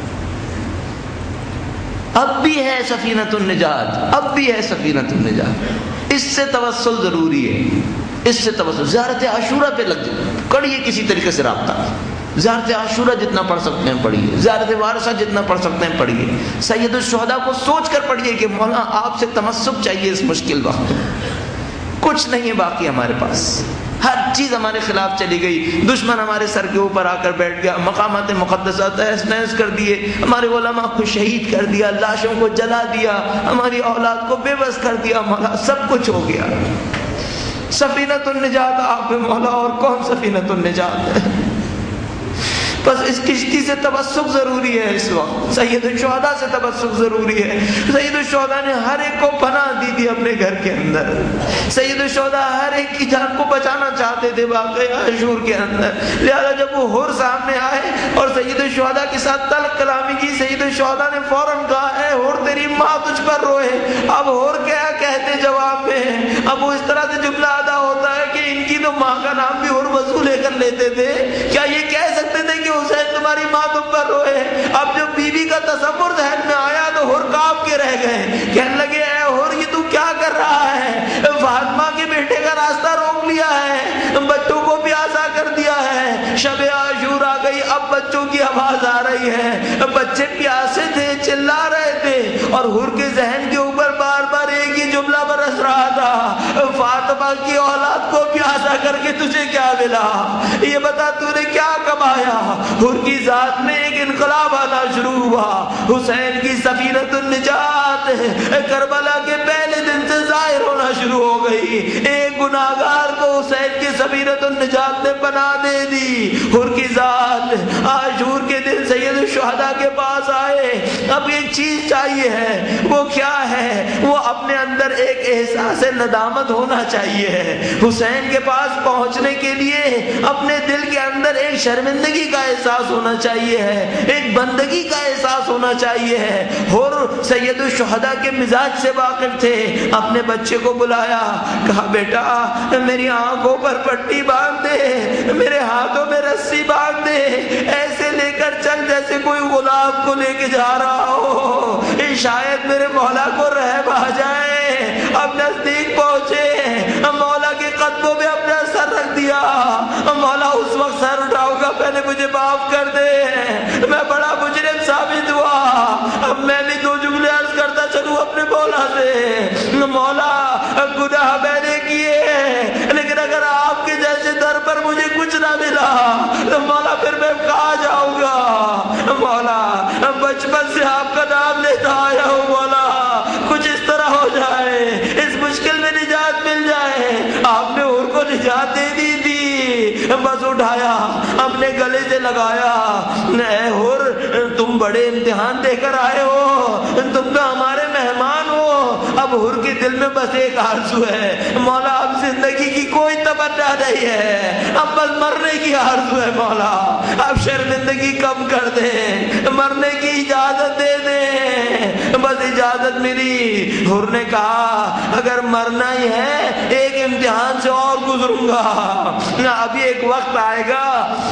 اب بھی ہے سفینۃ النجات، اب بھی ہے سفینۃ النجات۔ اس سے توسل ضروری ہے، اس سے توسل۔ زیارت عاشورہ پہ لگ جائے، کریے کسی طریقے سے رابطہ، زیارت عاشورہ جتنا پڑھ سکتے ہیں پڑھیے، زیارت وارثہ جتنا پڑھ سکتے ہیں پڑھیے، سید الشہداء کو سوچ کر پڑھیے کہ مولا آپ سے تمسک چاہیے اس مشکل وقت۔ کچھ نہیں ہے باقی ہمارے پاس، ہر چیز ہمارے خلاف چلی گئی، دشمن ہمارے سر کے اوپر آ کر بیٹھ گیا، مقامات مقدسہ تہس نہس کر دیے، ہمارے علماء کو شہید کر دیا، لاشوں کو جلا دیا، ہماری اولاد کو بے بس کر دیا، مولا سب کچھ ہو گیا۔ سفینۃ النجات آپ پہ مولا، اور کون سفینۃ النجات ہے؟ بس اس کشتی سے تبسک ضروری ہے اس وقت، سید الشہداء سے تبسک ضروری ہے۔ سید الشہداء نے ہر ایک کو پناہ دی تھی اپنے گھر کے اندر، سید الشہداء ہر ایک کی جان کو بچانا چاہتے تھے واقعہ عاشور کے اندر، لہذا جب وہ حر سامنے آئے اور سید الشہداء کے ساتھ تلخ کلامی کی، سید الشہداء نے فوراً کہا اے حر تیری ماں تجھ پر روئے۔ اب حر کیا کہتے جواب میں؟ اب وہ اس طرح سے جملہ ادا ہوتا ہے کہ ان کی تو ماں کا نام بھی حر وضو لے کر لیتے تھے، کیا یہ کہہ سکتے تھے کہ حسین تمہاری ماں تم پر روئے؟ اب جب بی بی کا تصور ذہن میں آیا تو حر کانپ کے رہ گئے، کہنے لگے اے حر یہ تو کیا کر رہا ہے؟ فاطمہ کے بیٹے کا راستہ روک لیا ہے، بچوں کو پیاسا کر دیا ہے، شب عاشور آ گئی، اب بچوں کی آواز آ رہی ہے، بچے پیاسے تھے چلا رہے تھے، اور حر کے ذہن کے اوپر بار بار ایک ہی جملہ برس رہا تھا، فاطمہ کی اولاد کو پیاسا کر کے تجھے کیا ملا؟ یہ بتا تو نے کیا کمایا؟ حر کی ذات میں ایک انقلاب آنا شروع ہوا، حسین کی سفینۃ النجات کربلا کے پہلے دن سے ظاہر ہونا شروع ہو گئی۔ ایک گناہگار کو حسین کی سفینۃ النجات نے پناہ دے دی۔ حر کی ذات عاشور کے دن سید الشہداء کے پاس آئے، اب ایک چیز چاہیے ہے، وہ کیا ہے؟ وہ اپنے اندر ایک احساس ندامت ہونا چاہیے۔ حسین کے پاس پہنچنے کے لیے اپنے دل کے اندر ایک شرمندگی کا احساس ہونا چاہیے ہے، ایک بندگی کا احساس ہونا چاہیے ہے۔ حر سید الشہداء کے مزاج سے واقف تھے، اپنے بچے کو بلایا، کہا بیٹا میری آنکھوں پر پٹی باندھ دے، میرے ہاتھوں میں رسی باندھ دے، ایسے لے کر چل جیسے کوئی غلام کو لے کے جا رہا ہو، شاید میرے مولا کو رحم آ جائے۔ اب نزدیک پہنچے، مولا کے قدموں میں اپنا سر رکھ دیا، مولا اس وقت سر اٹھاؤں گا پہلے مجھے معاف کر دے، میں بڑا مجرم ثابت ہوا، اب میں بھی دو جملے عرض کرتا چلوں اپنے مولا سے، مولا گناہ میں نے کیے لیکن اگر آپ کے جیسے در پر مجھے کچھ نہ ملا تو مولا پھر میں کہاں جاؤں گا؟ مولا بچپن سے آپ کا نام لیتا آیا ہوں، مولا کچھ اس طرح ہو جائے، اس مشکل میں نجات مل جائے۔ آپ نے حر کو نجات دے دی تھی، بس اٹھایا اپنے گلے سے لگایا، اے حر تم بڑے امتحان دے کر آئے ہو، تم تو ہمارے مہمان ہو۔ اب حر کے دل میں بس ایک آرزو ہے، مولا اب زندگی کی کوئی تمنا نہیں ہے، اب بس مرنے کی آرزو ہے، مولا اب شرمندگی کم کر دے، مرنے کی اجازت دے دے، بس اجازت ملی۔ حر نے کہا اگر مرنا ہی ہے ایک امتحان سے اور گزروں گا، ابھی ایک وقت آئے گا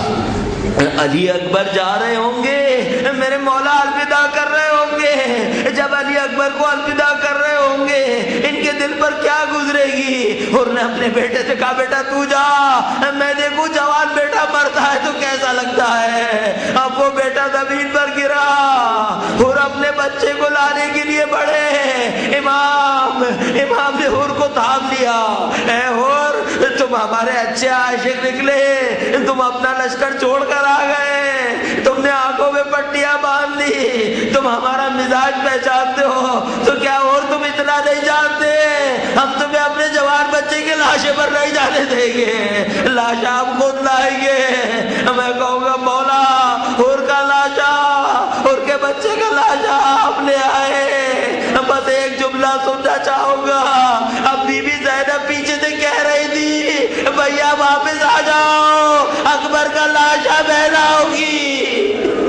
علی اکبر جا رہے ہوں گے، میرے مولا الوداع کر رہے ہوں گے، جب علی اکبر کو الوداع کر رہے ہوں گے ان کے دل پر کیا گزرے گی؟ حر نے اپنے بیٹے سے کہا بیٹا تو جا، میں دیکھوں جوان بیٹا مرتا ہے تو کیسا لگتا ہے۔ اب وہ بیٹا زمین پر گرا، حر اپنے بچے کو لانے کے لیے بڑھے، امام امام نے حر کو تھام لیا، اے حر تم ہمارے اچھے عاشق نکلے، تم اپنا لشکر چھوڑ کر آ گئے، تم نے آنکھوں میں پٹیاں باندھ لی، تم ہمارا مزاج پہچانتے ہو، تو کیا اور تم اتنا نہیں جانتے ہم تمہیں اپنے جوان بچے کے لاشیں پر نہیں جانے دیں گے، لاشا ہم خود لائیں گے۔ میں کہوں گا مولا حور کا لاشا، حور کے بچے کا لاشا آپ لے آئے۔ بس ایک جملہ سننا چاہوں گا، اب بی بی زینب پیچھے سے کہہ رہی تھی بھیا واپس آ جاؤ، اکبر کا لاشا بہنا ہوگی۔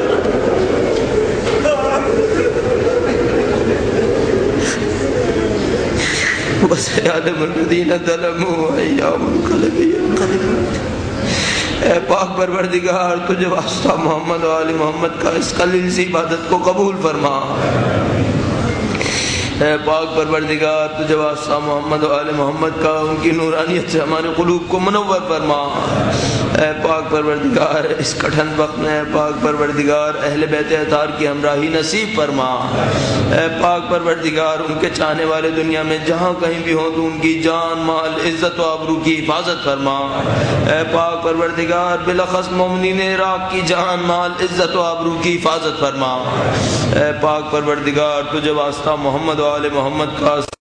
وَسَيَعْلَمُ الَّذِينَ ظَلَمُوا وَأَيَّامُ الْقَلَبِ۔ اے پاک پروردگار تجھے واسطہ محمد و آل محمد کا اس قلیل سی عبادت کو قبول فرما۔ اے پاک پروردگار تجھے واسطہ محمد و آل محمد کا ان کی نورانیت سے ہمارے قلوب کو منور فرما۔ اے پاک پروردگار اس کٹھن وقت میں اے پاک پروردگار اہل بیت اطہار کی ہمراہی نصیب فرما۔ اے پاک پروردگار ان کے چاہنے والے دنیا میں جہاں کہیں بھی ہوں تو ان کی جان مال عزت و آبرو کی حفاظت فرما۔ اے پاک پروردگار بالاخص مومنین عراق کی جان مال عزت و آبرو کی حفاظت فرما۔ اے پاک پروردگار تجھے واسطہ محمد و آل محمد کا